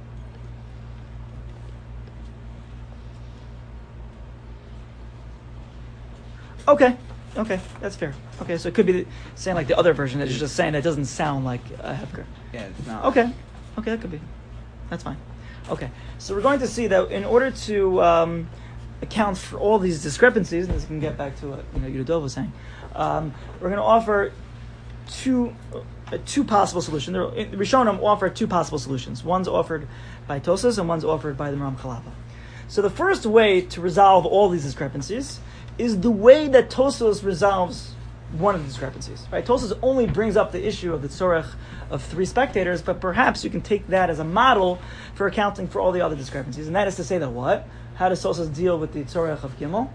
Okay, okay, that's fair. Okay, so it could be the, saying like the other version that is just saying that doesn't sound like a hefker. Yeah, it's not. Okay, okay, that could be. That's fine. Okay, so we're going to see that in order to um, account for all these discrepancies, and this can get back to what you know Yudov was saying, um, we're going to offer two uh, two possible solutions. There- in- Rishonim offer two possible solutions. One's offered by Tosas and one's offered by the Maram Chalava. So the first way to resolve all these discrepancies is the way that Tosas resolves one of the discrepancies. Right? Tosas only brings up the issue of the tzorech of three spectators, but perhaps you can take that as a model for accounting for all the other discrepancies. And that is to say that what? How does Tosas deal with the tzorech of Gimel?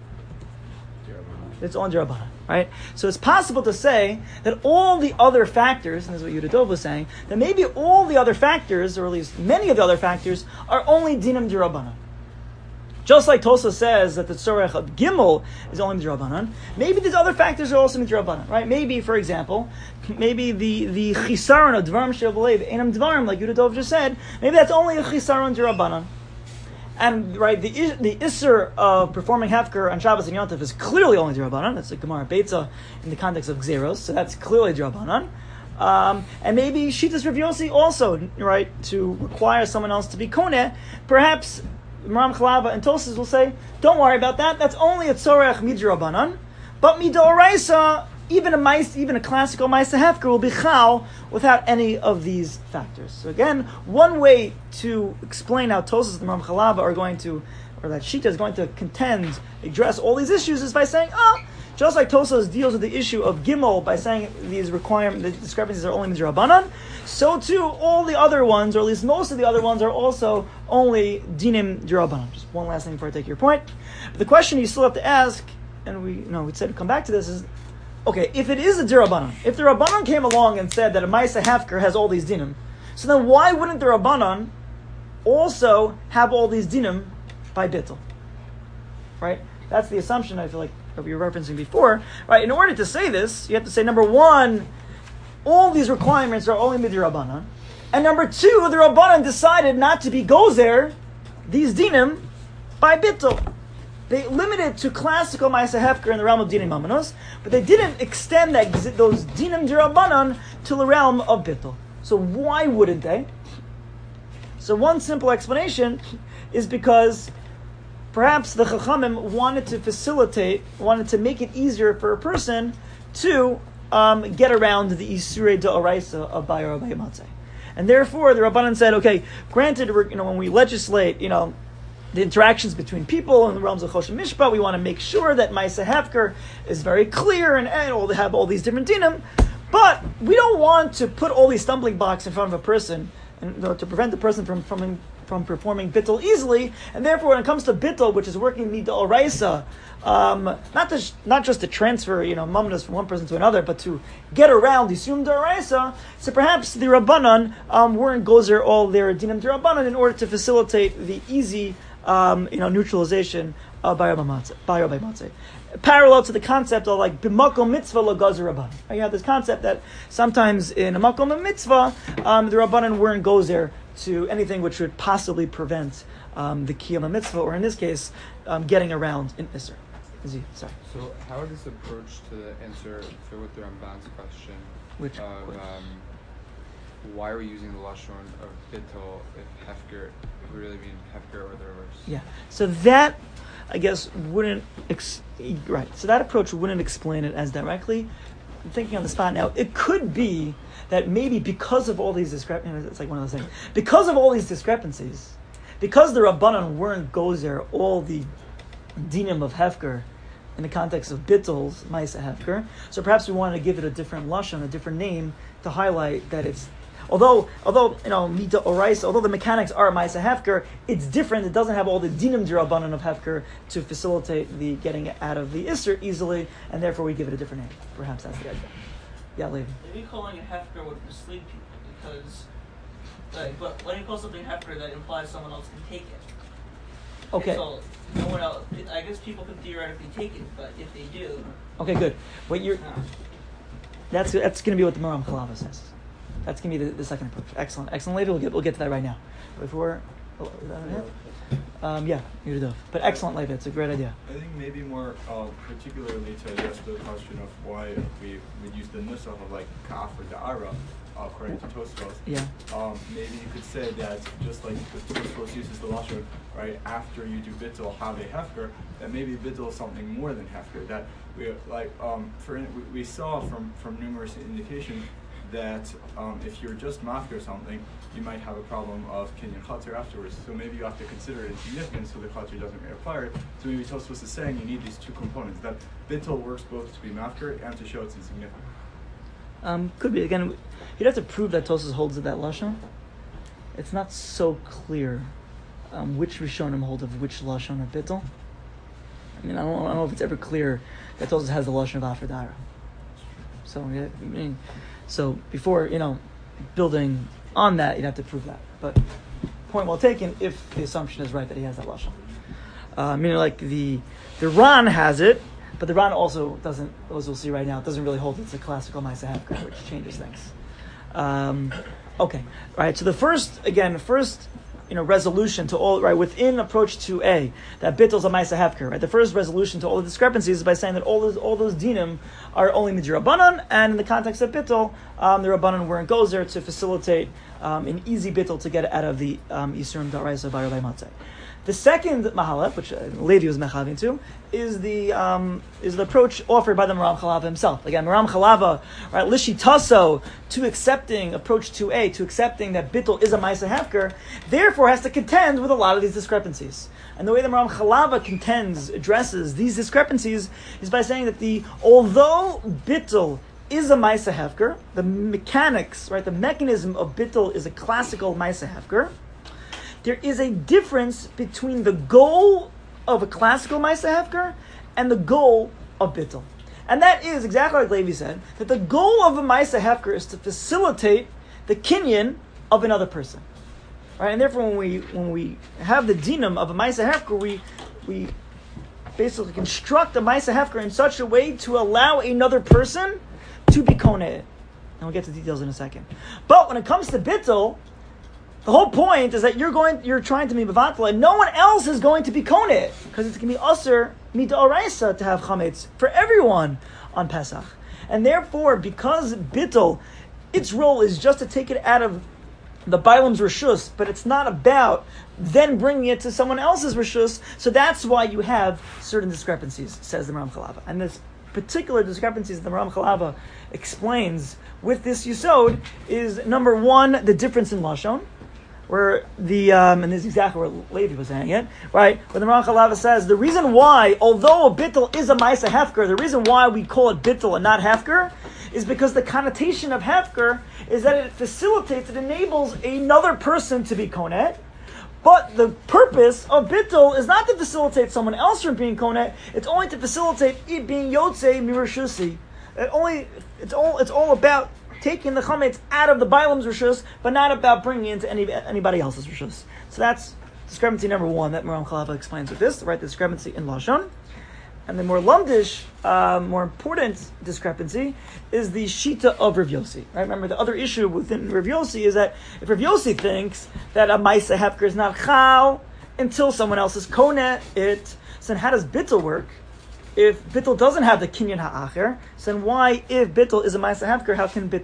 It's on Dirabanan, right? So it's possible to say that all the other factors, and this is what Yudadov was saying, that maybe all the other factors, or at least many of the other factors, are only dinam Dirabanan. Just like Tosa says that the tzorech of Gimel is only Midrabanan, maybe these other factors are also Midrabanan, right? Maybe, for example, maybe the, the chisaron of Dvarim Shebelev, Einam Dvarim, like Yudadov just said, maybe that's only a chisaron Dirabanan. And right, the the Isser of performing Hefker on Shabbos and Yom Tov is clearly only Dirabanan. That's the Gemara Beitza in the context of Xeros, so that's clearly Dirabanan. Um, and maybe Shitas Rav Yossi also, right, to require someone else to be Koneh. Perhaps Maram Chalava and Tosas will say, don't worry about that, that's only a Tzorech Midrabanan. But Midoraisa, even a mice, even a classical Maisa Hefker will be Chal without any of these factors. So again, one way to explain how Tosas and Maram Chalava are going to, or that Shita is going to contend, address all these issues is by saying, oh, just like Tosas deals with the issue of Gimel by saying these requirements, the discrepancies are only Midrabanan, so too all the other ones, or at least most of the other ones, are also only Dinim Dirabanan. Just one last thing before I take your point. The question you still have to ask, and we you know we said to come back to this, is okay, if it is a Dirabanan, if the Rabbanan came along and said that a Maisa Hefker has all these Dinim, so then why wouldn't the Rabbanan also have all these Dinim by Bittul? Right? That's the assumption I feel like that we were referencing before. Right? In order to say this, you have to say, number one, all these requirements are only Midrabanan. And number two, the Rabbanan decided not to be gozer these Dinim by Bittul. They limited to classical Ma'aseh Hefker in the realm of Dinim Mamanos, but they didn't extend that, those Dinim Dirabanan to the realm of Bittul. So why wouldn't they? So one simple explanation is because perhaps the Chachamim wanted to facilitate, wanted to make it easier for a person to um, get around the Isurei D'Oraisa of Bayar Rabbi Matzeh. And therefore the Rabbanan said, okay, granted, we're, you know, when we legislate, you know, the interactions between people in the realms of Choshen Mishpat, we want to make sure that Ma'aseh Hefker is very clear and, and all have all these different dinim. But we don't want to put all these stumbling blocks in front of a person and, you know, to prevent the person from, from, from performing bittul easily. And therefore, when it comes to bittul, which is working mid'oraisa, um, not to, not just to transfer, you know, mamnas from one person to another, but to get around the sum d'oraisa. So perhaps the Rabbanan um, weren't gozer all their dinim d'Rabbanan in order to facilitate the easy Um, you know, neutralization of Bayar Rabbi Matzeh. Parallel to the concept of like b'makom mitzvah l'gazer rabbanan. You have this concept that sometimes in a makom mitzvah, um, the rabbanan weren't gozer to anything which would possibly prevent um, the kiyam mitzvah, or in this case, um, getting around in Isser. Sorry. So how would this approach to the answer to with the Ramban's question? Which of, um, why are we using the lashon of bittul if hefker, if we really mean hefker or the reverse? Yeah. So that, I guess, wouldn't ex- right. So that approach wouldn't explain it as directly. I'm thinking on the spot now. It could be that maybe because of all these discrepancies, it's like one of those things. Because of all these discrepancies, because the Rabbanan weren't gozer all the dinim of hefker in the context of bittel's ma'aseh hefker, so perhaps we wanted to give it a different lashon, a different name to highlight that it's. Although, although you know, mita orais, although the mechanics are ma'aseh hefker, it's different. It doesn't have all the dinim d'Rabbanan of hefker to facilitate the getting it out of the isser easily, and therefore we give it a different name. Perhaps that's the idea. Yeah, Levi. Maybe calling it hefker would mislead people because, like, but when you call something hefker, that implies someone else can take it. Okay. So no one else. I guess people can theoretically take it, but if they do, Okay, good. What you're no. that's that's going to be what the Maram Chalava says. That's going to be the, the second approach. Excellent, excellent. Levi, we'll get we'll get to that right now. Before, oh, is that it? Um, yeah, you're dove. But excellent, Levi. It's a great idea. I think maybe more uh, particularly to address the question of why we would use the nusach of like kaf or da'ara, uh, according to Tosfos. Yeah. Um, maybe you could say that just like the Tosfos uses the lashon right after you do bittul have a hefker, that maybe bittul is something more than hefker. That we like um, for we, we saw from from numerous indications that um, if you're just mafker something, you might have a problem of kinyan chater afterwards. So maybe you have to consider it insignificant so the chater doesn't require it. So maybe Tosfos is saying you need these two components. That bittul works both to be mafker and to show it's insignificant. Um, could be. Again, you'd have to prove that Tosfos holds of that lashon. It's not so clear um, which Rishonim hold of which lashon of bittul. I mean, I don't, I don't know if it's ever clear that Tosfos has the lashon of afrodara. So, yeah, I mean, so before, you know, building on that, you'd have to prove that. But point well taken if the assumption is right that he has that lashon. Uh, meaning, like the the Ran has it, but the Ran also doesn't, as we'll see right now, it doesn't really hold. It's a classical ma'aseh hefker, which changes things. Um, okay, right. So the first, again, first, you know, resolution to all, right, within approach two A, that bittul is a ma'aseh hefker, right? The first resolution to all the discrepancies is by saying that all those all those dinim are only midrabanan, and in the context of bittul, um, the rabbanan weren't gozer to facilitate um, an easy bittul to get out of the um, yisurim da'araisa by Rabbi Matzeh. The second mahalach, which uh, Levi was mechavin to, is the um, is the approach offered by the Maram Chalava himself. Again, Maram Chalava, right, lishi taso, to accepting approach two A, to accepting that bittul is a ma'aseh hefker, therefore has to contend with a lot of these discrepancies. And the way the Maram Chalava contends, addresses these discrepancies, is by saying that the although bittul is a ma'aseh hefker, the mechanics, right, the mechanism of bittul is a classical ma'aseh hefker, there is a difference between the goal of a classical ma'aseh hefker and the goal of bittul. And that is, exactly like Levi said, that the goal of a ma'aseh hefker is to facilitate the kinyan of another person. Right? And therefore when we when we have the dinam of a ma'aseh hefker, we we basically construct a ma'aseh hefker in such a way to allow another person to be koneh. And we'll get to details in a second. But when it comes to bittul, the whole point is that you're going, you're trying to be mevatla, and no one else is going to be koneh, because it's going to be usher mita oraisa to have chametz for everyone on Pesach, and therefore, because bittul, its role is just to take it out of the Bailam's reshus, but it's not about then bringing it to someone else's reshus. So that's why you have certain discrepancies, says the Maram Chalava, and this particular discrepancies the Maram Chalava explains with this yisod is number one, the difference in lashon. Where the um, and this is exactly where Levi was saying it, right? Where the Maram Chalava says the reason why, although a bittul is a ma'aseh hefker, the reason why we call it bittul and not hefker is because the connotation of hefker is that it facilitates, it enables another person to be koneh. But the purpose of bittul is not to facilitate someone else from being koneh; it's only to facilitate it being yotzei mirushusi. It only it's all it's all about taking the chametz out of the Bailam's reshus, but not about bringing it into any, anybody else's reshus. So that's discrepancy number one that Maram Chalava explains with this, right? The discrepancy in lashon, and the more lumdish, uh, more important discrepancy is the shita of Rav Yossi. Right? Remember, the other issue within Rav Yossi is that if Rav Yossi thinks that a ma'aseh hefker is not chal until someone else is koneh it, so then how does bittul work? If bittul doesn't have the kinyan ha'acher, so then why, if bittul is a ma'aseh hefker, how can bittul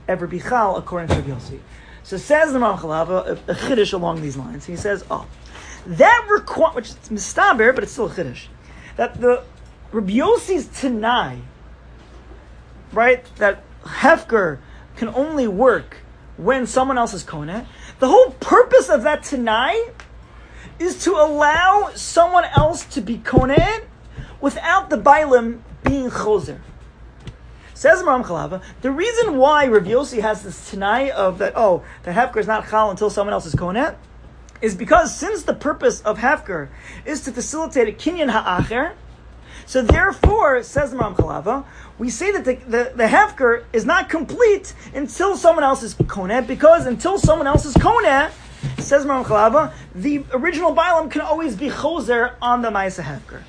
ever be chal according to Rabbi Yossi. So says the Maram Chalava a, a chiddush along these lines. He says, oh, that require which is mistaber, but it's still a chiddush, that the Rabbi Yossi's Tanai, right, that hefker can only work when someone else is koneh. The whole purpose of that Tanai is to allow someone else to be koneh without the bailim being choser. Says Maram Chalava, the reason why Rav Yossi has this Tanai of that, oh, the hefker is not chal until someone else is koneh, is because since the purpose of hefker is to facilitate a kinyan ha'acher, so therefore, says Maram Chalava, we say that the, the, the hefker is not complete until someone else is koneh, because until someone else is koneh, says Maram Chalava, the original bailam can always be choser on the ma'aseh hefker.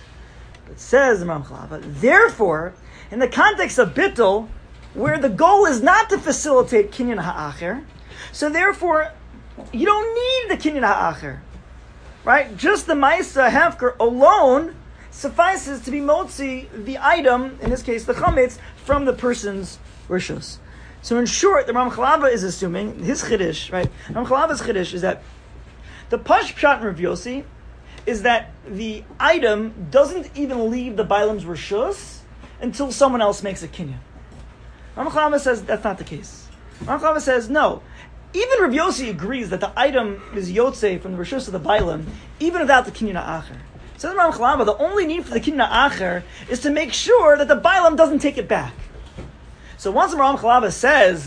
But says Maram Chalava, therefore, in the context of bittul, where the goal is not to facilitate kinyan ha'acher, so therefore, you don't need the kinyan ha'acher, right? Just the ma'aseh hefker alone suffices to be motzi the item, in this case the chametz, from the person's rishus. So in short, the Ram Chalava is assuming, his chiddush, right? Ram Chalava's chiddush is that the pash pshat in Rav Yossi is that the item doesn't even leave the bailam's rishus until someone else makes a kinyan. Ram Chalava says that's not the case. Ram Chalava says no. Even Rav Yossi agrees that the item is yotze from the rishus of the bailam, even without the kinyan ha'acher. Says Ram Chalava, the only need for the kinyan ha'acher is to make sure that the bailam doesn't take it back. So once Ram Chalava says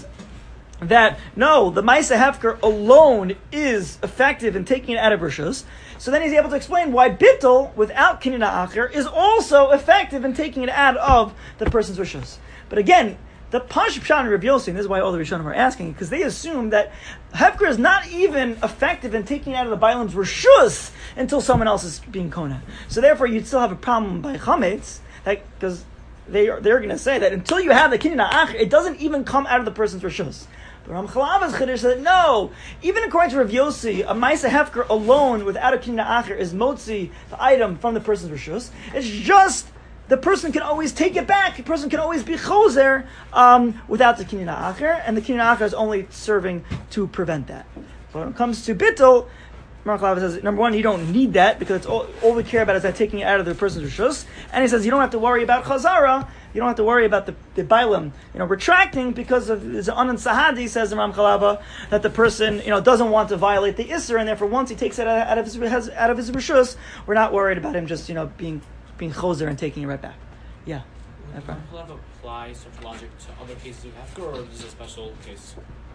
that no, the ma'aseh hefker alone is effective in taking it out of rishus, so then he's able to explain why bittul without kinyan ha'acher is also effective in taking it out of the person's rishus. But again, the Pash Pshat and Rav Yossi, and this is why all the Rishonim are asking, because they assume that hefker is not even effective in taking it out of the bailam's rishus until someone else is being koneh. So therefore, you'd still have a problem by chametz, because they are, they're going to say that until you have the kinyan ha'acher, it doesn't even come out of the person's rishus. But Ram Chalava's chiddush said no. Even according to Rav Yossi, a ma'aseh hefker alone without a kinyan ha'acher is motzi the item from the person's rishus. It's just the person can always take it back. The person can always be choser um, without the kinyan ha'acher, and the kinyan ha'acher is only serving to prevent that. But when it comes to bittul, Ram Chalava says, number one, you don't need that, because it's all, all we care about is that taking it out of the person's rishus. And he says, you don't have to worry about chazara, you don't have to worry about the, the bailam, you know, retracting, because of there's an anan sahadi, says the Ram Chalava, that the person, you know, doesn't want to violate the isser, and therefore once he takes it out, out of his out of his rishus, we're not worried about him just, you know, being being choser and taking it right back. Yeah. Would the Ram Chalava apply such logic to other cases of hefker, or is this a special case?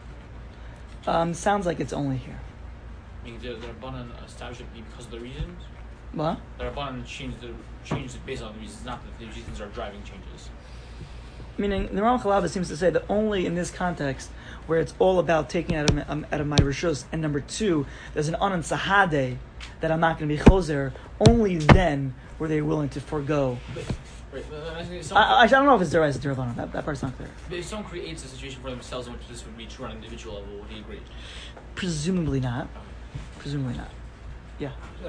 Um, sounds like it's only here. I mean, the, the Rabbanan established it because of the reasons. What? The Rabbanan changed the changed it based on the reasons, not that the reasons are driving changes. Meaning, the Ram Chalava seems to say that only in this context, where it's all about taking out of my, um, out of my rishus, and number two, there's an anan sahade that I'm not going to be choser. Only then were they willing to forego. But, right, but I'm asking, I, I, I don't know if it's derais or Rabbanan. That, that part's not clear. But if someone creates a situation for themselves in which this would be true on an individual level, would he agree? Presumably not. Presumably not. Yeah. I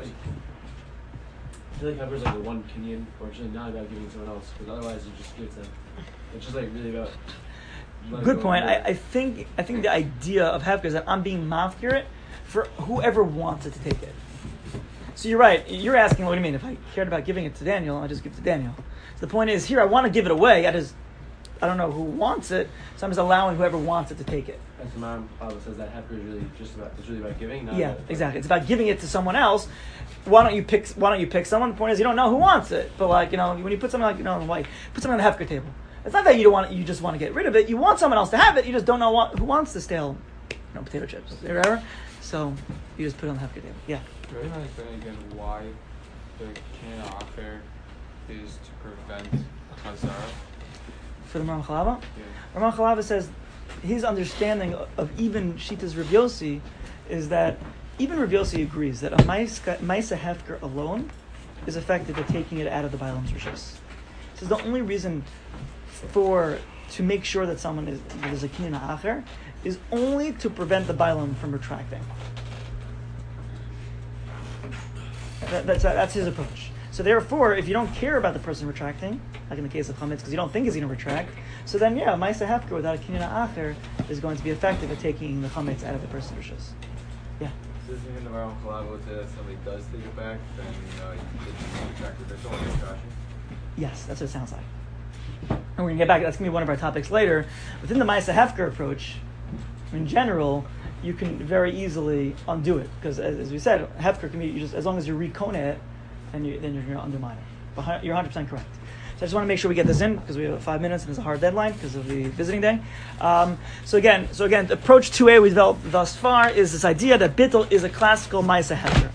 feel like hefker is like the one kinyan, or it's really not about giving someone else, because otherwise you just give them. It's just like really about. Good point. I, I think I think the idea of hefker is that I'm being mafkir for whoever wants it to take it. So you're right. You're asking, what do you mean? If I cared about giving it to Daniel, I just give it to Daniel. So the point is, here I want to give it away. I just I don't know who wants it, so I'm just allowing whoever wants it to take it. As the Imam says, that hefker is really just about it's really about giving. Not Yeah, about exactly. It's about giving it to someone else. Why don't you pick? Why don't you pick someone? The point is, you don't know who wants it. But like you know, when you put something like you know, like put something on the hefker table. It's not that you don't want it, you just want to get rid of it. You want someone else to have it. You just don't know what, who wants the stale, you know, potato chips or whatever. So you just put it on the hefker table. Yeah. Do you want to explain again why the kinyan ha'acher is to prevent chazara? For the Ram Chalava? Yeah. Ram Chalava says his understanding of even Shita's Rav Yossi is that even Rav Yossi agrees that a ma'aseh hefker alone is effective at taking it out of the bailam's rishus. He says the only reason for to make sure that someone is there's a kinyan ha'acher is only to prevent the bailam from retracting. That, that's that's his approach. So therefore, if you don't care about the person retracting, like in the case of chametz, because you don't think he's going to retract, so then yeah, ma'aseh hefker without a kinyan acher is going to be effective at taking the chametz out of the person's rishus. Yeah. Does this mean the Ram Chalab would say that somebody does take it back, then uh, you can retract the bittul and it's trashy? Yes, that's what it sounds like. And we're going to get back, that's going to be one of our topics later. Within the ma'aseh hefker approach, in general, you can very easily undo it. Because as, as we said, hefker can be, you just as long as you recone it, then, you, then you're going to undermine it. But you're one hundred percent correct. So I just want to make sure we get this in, because we have five minutes and it's a hard deadline because of the visiting day. Um, so again, so again, approach two A we developed thus far is this idea that bittul is a classical ma'aseh hefker.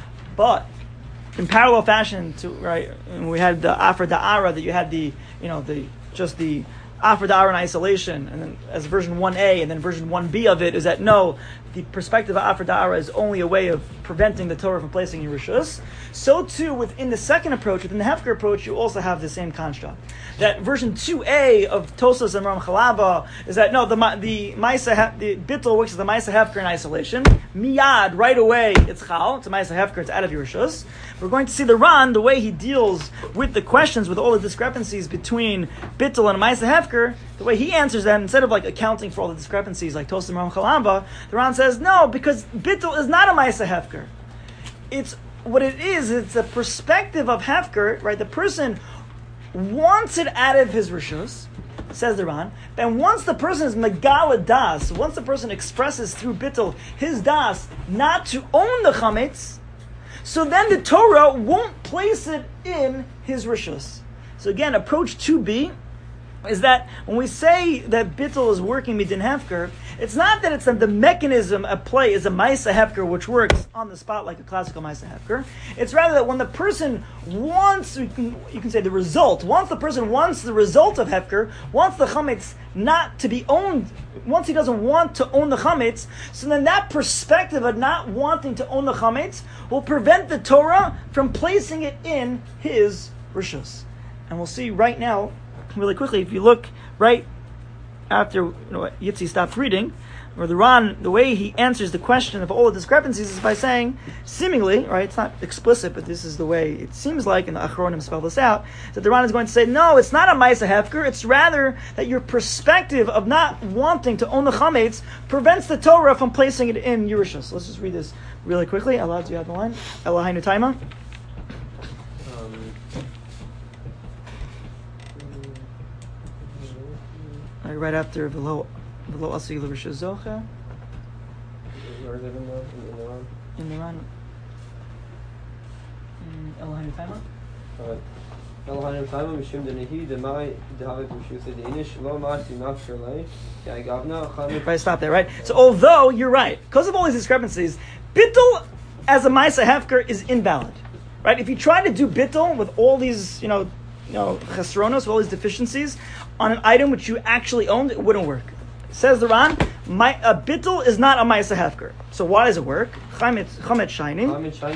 But in parallel fashion to, right, when we had the Afar Da'ara, that you had the, you know, the just the Afar Da'ara in isolation, and then as version one A, and then version one B of it is that no, the perspective of Afar Da'ara is only a way of preventing the Torah from placing in Rishus. So too, within the second approach, within the Hefker approach, you also have the same construct. That version two A of Tosas and Ram Chalaba is that no, the the Ma'aseh, the Bittul works as the Ma'aseh Hefker in isolation. Miyad, right away, it's Chal, it's a Ma'aseh Hefker, it's out of your Rishus. We're going to see the Ran, the way he deals with the questions, with all the discrepancies between Bittul and Ma'aseh Hefker, the way he answers them, instead of like accounting for all the discrepancies like Tosas and Ram Chalaba, the Ran says, no, because Bittul is not a Ma'aseh Hefker. It's, what it is, it's a perspective of Hefker, right? The person wants it out of his Rishus, says the Ran, and once the person is Megala Das, once the person expresses through Bittul his Das not to own the Chametz, so then the Torah won't place it in his Rishus. So again, approach two B is that when we say that Bittul is working midin Hefker, it's not that it's a, the mechanism at play is a Ma'aseh Hefker which works on the spot like a classical Ma'aseh Hefker. It's rather that when the person wants, you can, you can say the result, once the person wants the result of Hefker, wants the Chametz not to be owned, once he doesn't want to own the Chametz, so then that perspective of not wanting to own the Chametz will prevent the Torah from placing it in his Rishus. And we'll see right now, really quickly, if you look right after you know, Yitzi stopped reading, or the Ran, the way he answers the question of all the discrepancies is by saying, seemingly, right, it's not explicit, but this is the way it seems like, and the Achronim spell this out, that the Ran is going to say, no, it's not a Ma'aseh Hefker, it's rather that your perspective of not wanting to own the Chametz prevents the Torah from placing it in Yerushas. So let's just read this really quickly. Allah, do you have the line? Eloheinu Taima. Right after V'lo V'lo Asi L'Rishus Zocha. Where is it in the in the Ran? In the Ran. Eloheinu Taima. Eloheinu Taima Mishum Denehi Demai Dehavet Rishus Deinish Lo Masi Nafsher Lei Yagavna Chan. If I stop there, right? So although you're right, because of all these discrepancies, Bittul as a Ma'aseh Hefker is invalid, right? If you try to do Bittul with all these, you know, you know, chesronos, with all these deficiencies, on an item which you actually owned, it wouldn't work. Says the Ran, my, a bittul is not a ma'aseh hefker. So why does it work? Chametz shining.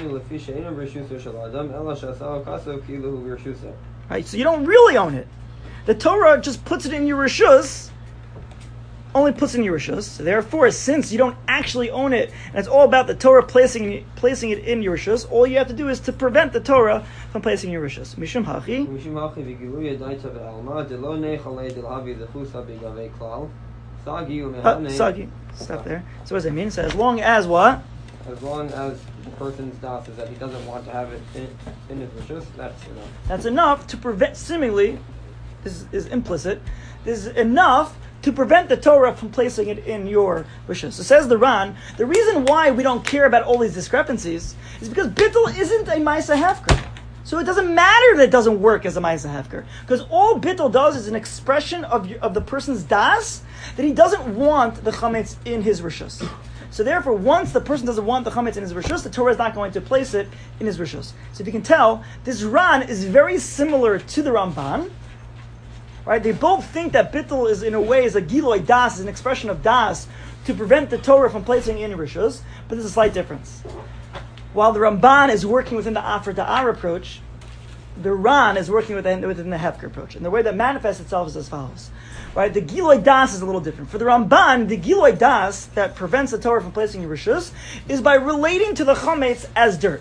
Right, so you don't really own it. The Torah just puts it in your rishus, only puts it in your rishus. So therefore, since you don't actually own it, and it's all about the Torah placing placing it in your rishus, all you have to do is to prevent the Torah from placing your rishus. Mishum hachi. Mishum hachi v'giluy yadayta ve'alma delo nechalei delhavi zechusa b'gavei klal. Sagi u'mehane. Sagi. Stop there. So what does it mean? So as long as what? As long as the person's das is that he doesn't want to have it in, in his rishus, that's enough. That's enough to prevent, seemingly, this is, is implicit, this is enough to prevent the Torah from placing it in your rishus. So says the Ran, the reason why we don't care about all these discrepancies is because bittul isn't a ma'aseh hefker. So it doesn't matter that it doesn't work as a ma'aseh hefker, because all bittul does is an expression of of the person's das that he doesn't want the chametz in his rishus. So therefore, once the person doesn't want the chametz in his rishus, the Torah is not going to place it in his rishus. So if you can tell, this Ran is very similar to the Ramban. Right? They both think that bittul is, in a way, is a giloy das, is an expression of das to prevent the Torah from placing it in rishus, but there's a slight difference. While the Ramban is working within the Afar Da'ar approach, the Ran is working within, within the Hefker approach. And the way that manifests itself is as follows. Right? The giloy das is a little different. For the Ramban, the giloy das that prevents the Torah from placing in rishus is by relating to the chametz as dirt.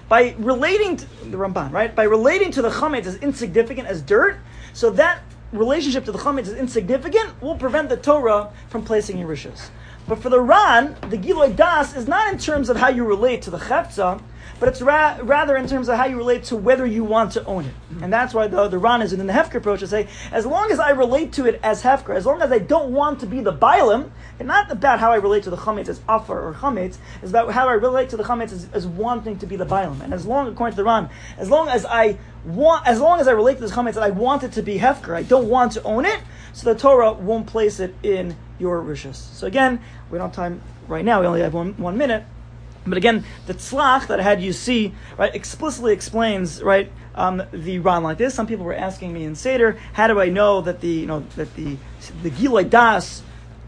by relating to the Ramban, right? By relating to the chametz as insignificant as dirt, so that relationship to the chametz is insignificant will prevent the Torah from placing in rishus. But for the Ran, the Giloi Das is not in terms of how you relate to the Chefza, but it's ra- rather in terms of how you relate to whether you want to own it. And that's why the, the Ran is in the Hefker approach to say, as long as I relate to it as Hefker, as long as I don't want to be the Bailim, and not about how I relate to the Chametz as Afar or Chametz, it's about how I relate to the Chametz as, as wanting to be the Bailim. And as long, according to the Ran, as long as I want, as long as I relate to this Chametz that I want it to be Hefker, I don't want to own it, so the Torah won't place it in your rishus. So again, we don't have time right now, we only have one, one minute. But again, the tzlach that I had you see, right, explicitly explains, right, um, the Ran like this. Some people were asking me in Seder, how do I know that the, you know, that the the Giloi Das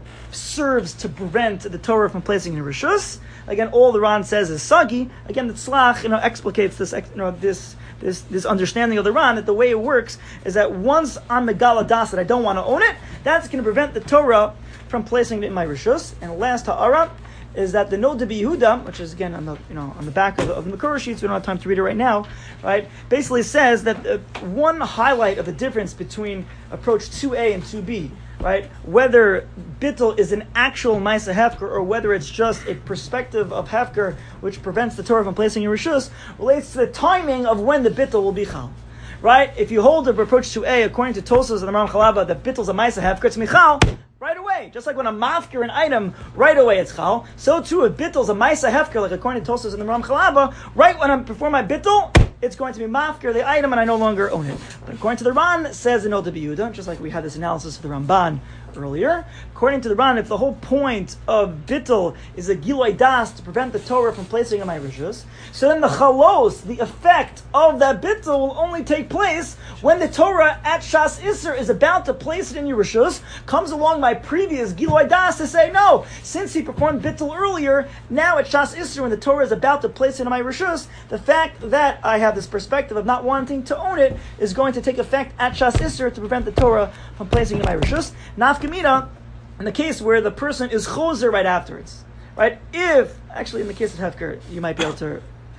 serves to prevent the Torah from placing in rishus? Again, all the Ran says is sagi. Again, the tzlach, you know, explicates this, you know, this this this understanding of the Ran, that the way it works is that once I'm Megala Das that I don't want to own it, that's going to prevent the Torah from placing it in my rishus. And last ha'ara is that the Nod Debi Yehuda, which is again on the you know on the back of the, of the Makor sheets, we don't have time to read it right now, right? Basically says that uh, one highlight of the difference between approach two A and two B, right? Whether bittul is an actual Maisa Hefker or whether it's just a perspective of Hefker which prevents the Torah from placing in rishus, relates to the timing of when the bittul will be chal. Right? If you hold the approach two A according to Tosfos and the Maram Chalaba that bittul is a Maisa Hefker, it's michal right away. Just like when a mafkir an item, right away it's chal. So too, if bittul is a Maisa Hefker, like according to Tosfos and the Maram Chalaba, right when I perform my bittul, it's going to be mafkir the item and I no longer own it. But according to the Ran, it says in Nod Debi Yehuda, just like we had this analysis of the Ramban earlier, according to the Ran, if the whole point of bittul is a Giloi Das to prevent the Torah from placing in my rishus, so then the chalos, the effect of that bittul will only take place when the Torah at Shas Isser is about to place it in your rishus, comes along my previous Giloi Das to say, no, since he performed bittul earlier, now at Shas Isser when the Torah is about to place it in my rishus, the fact that I have this perspective of not wanting to own it is going to take effect at Shas Isser to prevent the Torah from placing it in my rishus. Nafkamina, in the case where the person is choser right afterwards, right? If, actually in the case of Hefker, you might be able to,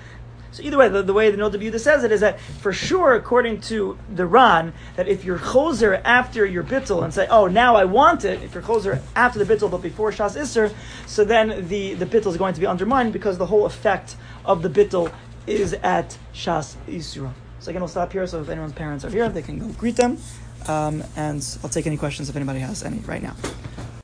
so either way, the, the way the Nod Debi Yehuda says it is that for sure, according to the Ran, that if you're choser after your bittul and say, oh, now I want it, if you're choser after the bittul but before Shas Isser, so then the, the bittul is going to be undermined because the whole effect of the bittul is at Shas Isra. So again, we'll stop here, so if anyone's parents are here, they can go greet them. Um, and I'll take any questions if anybody has any right now.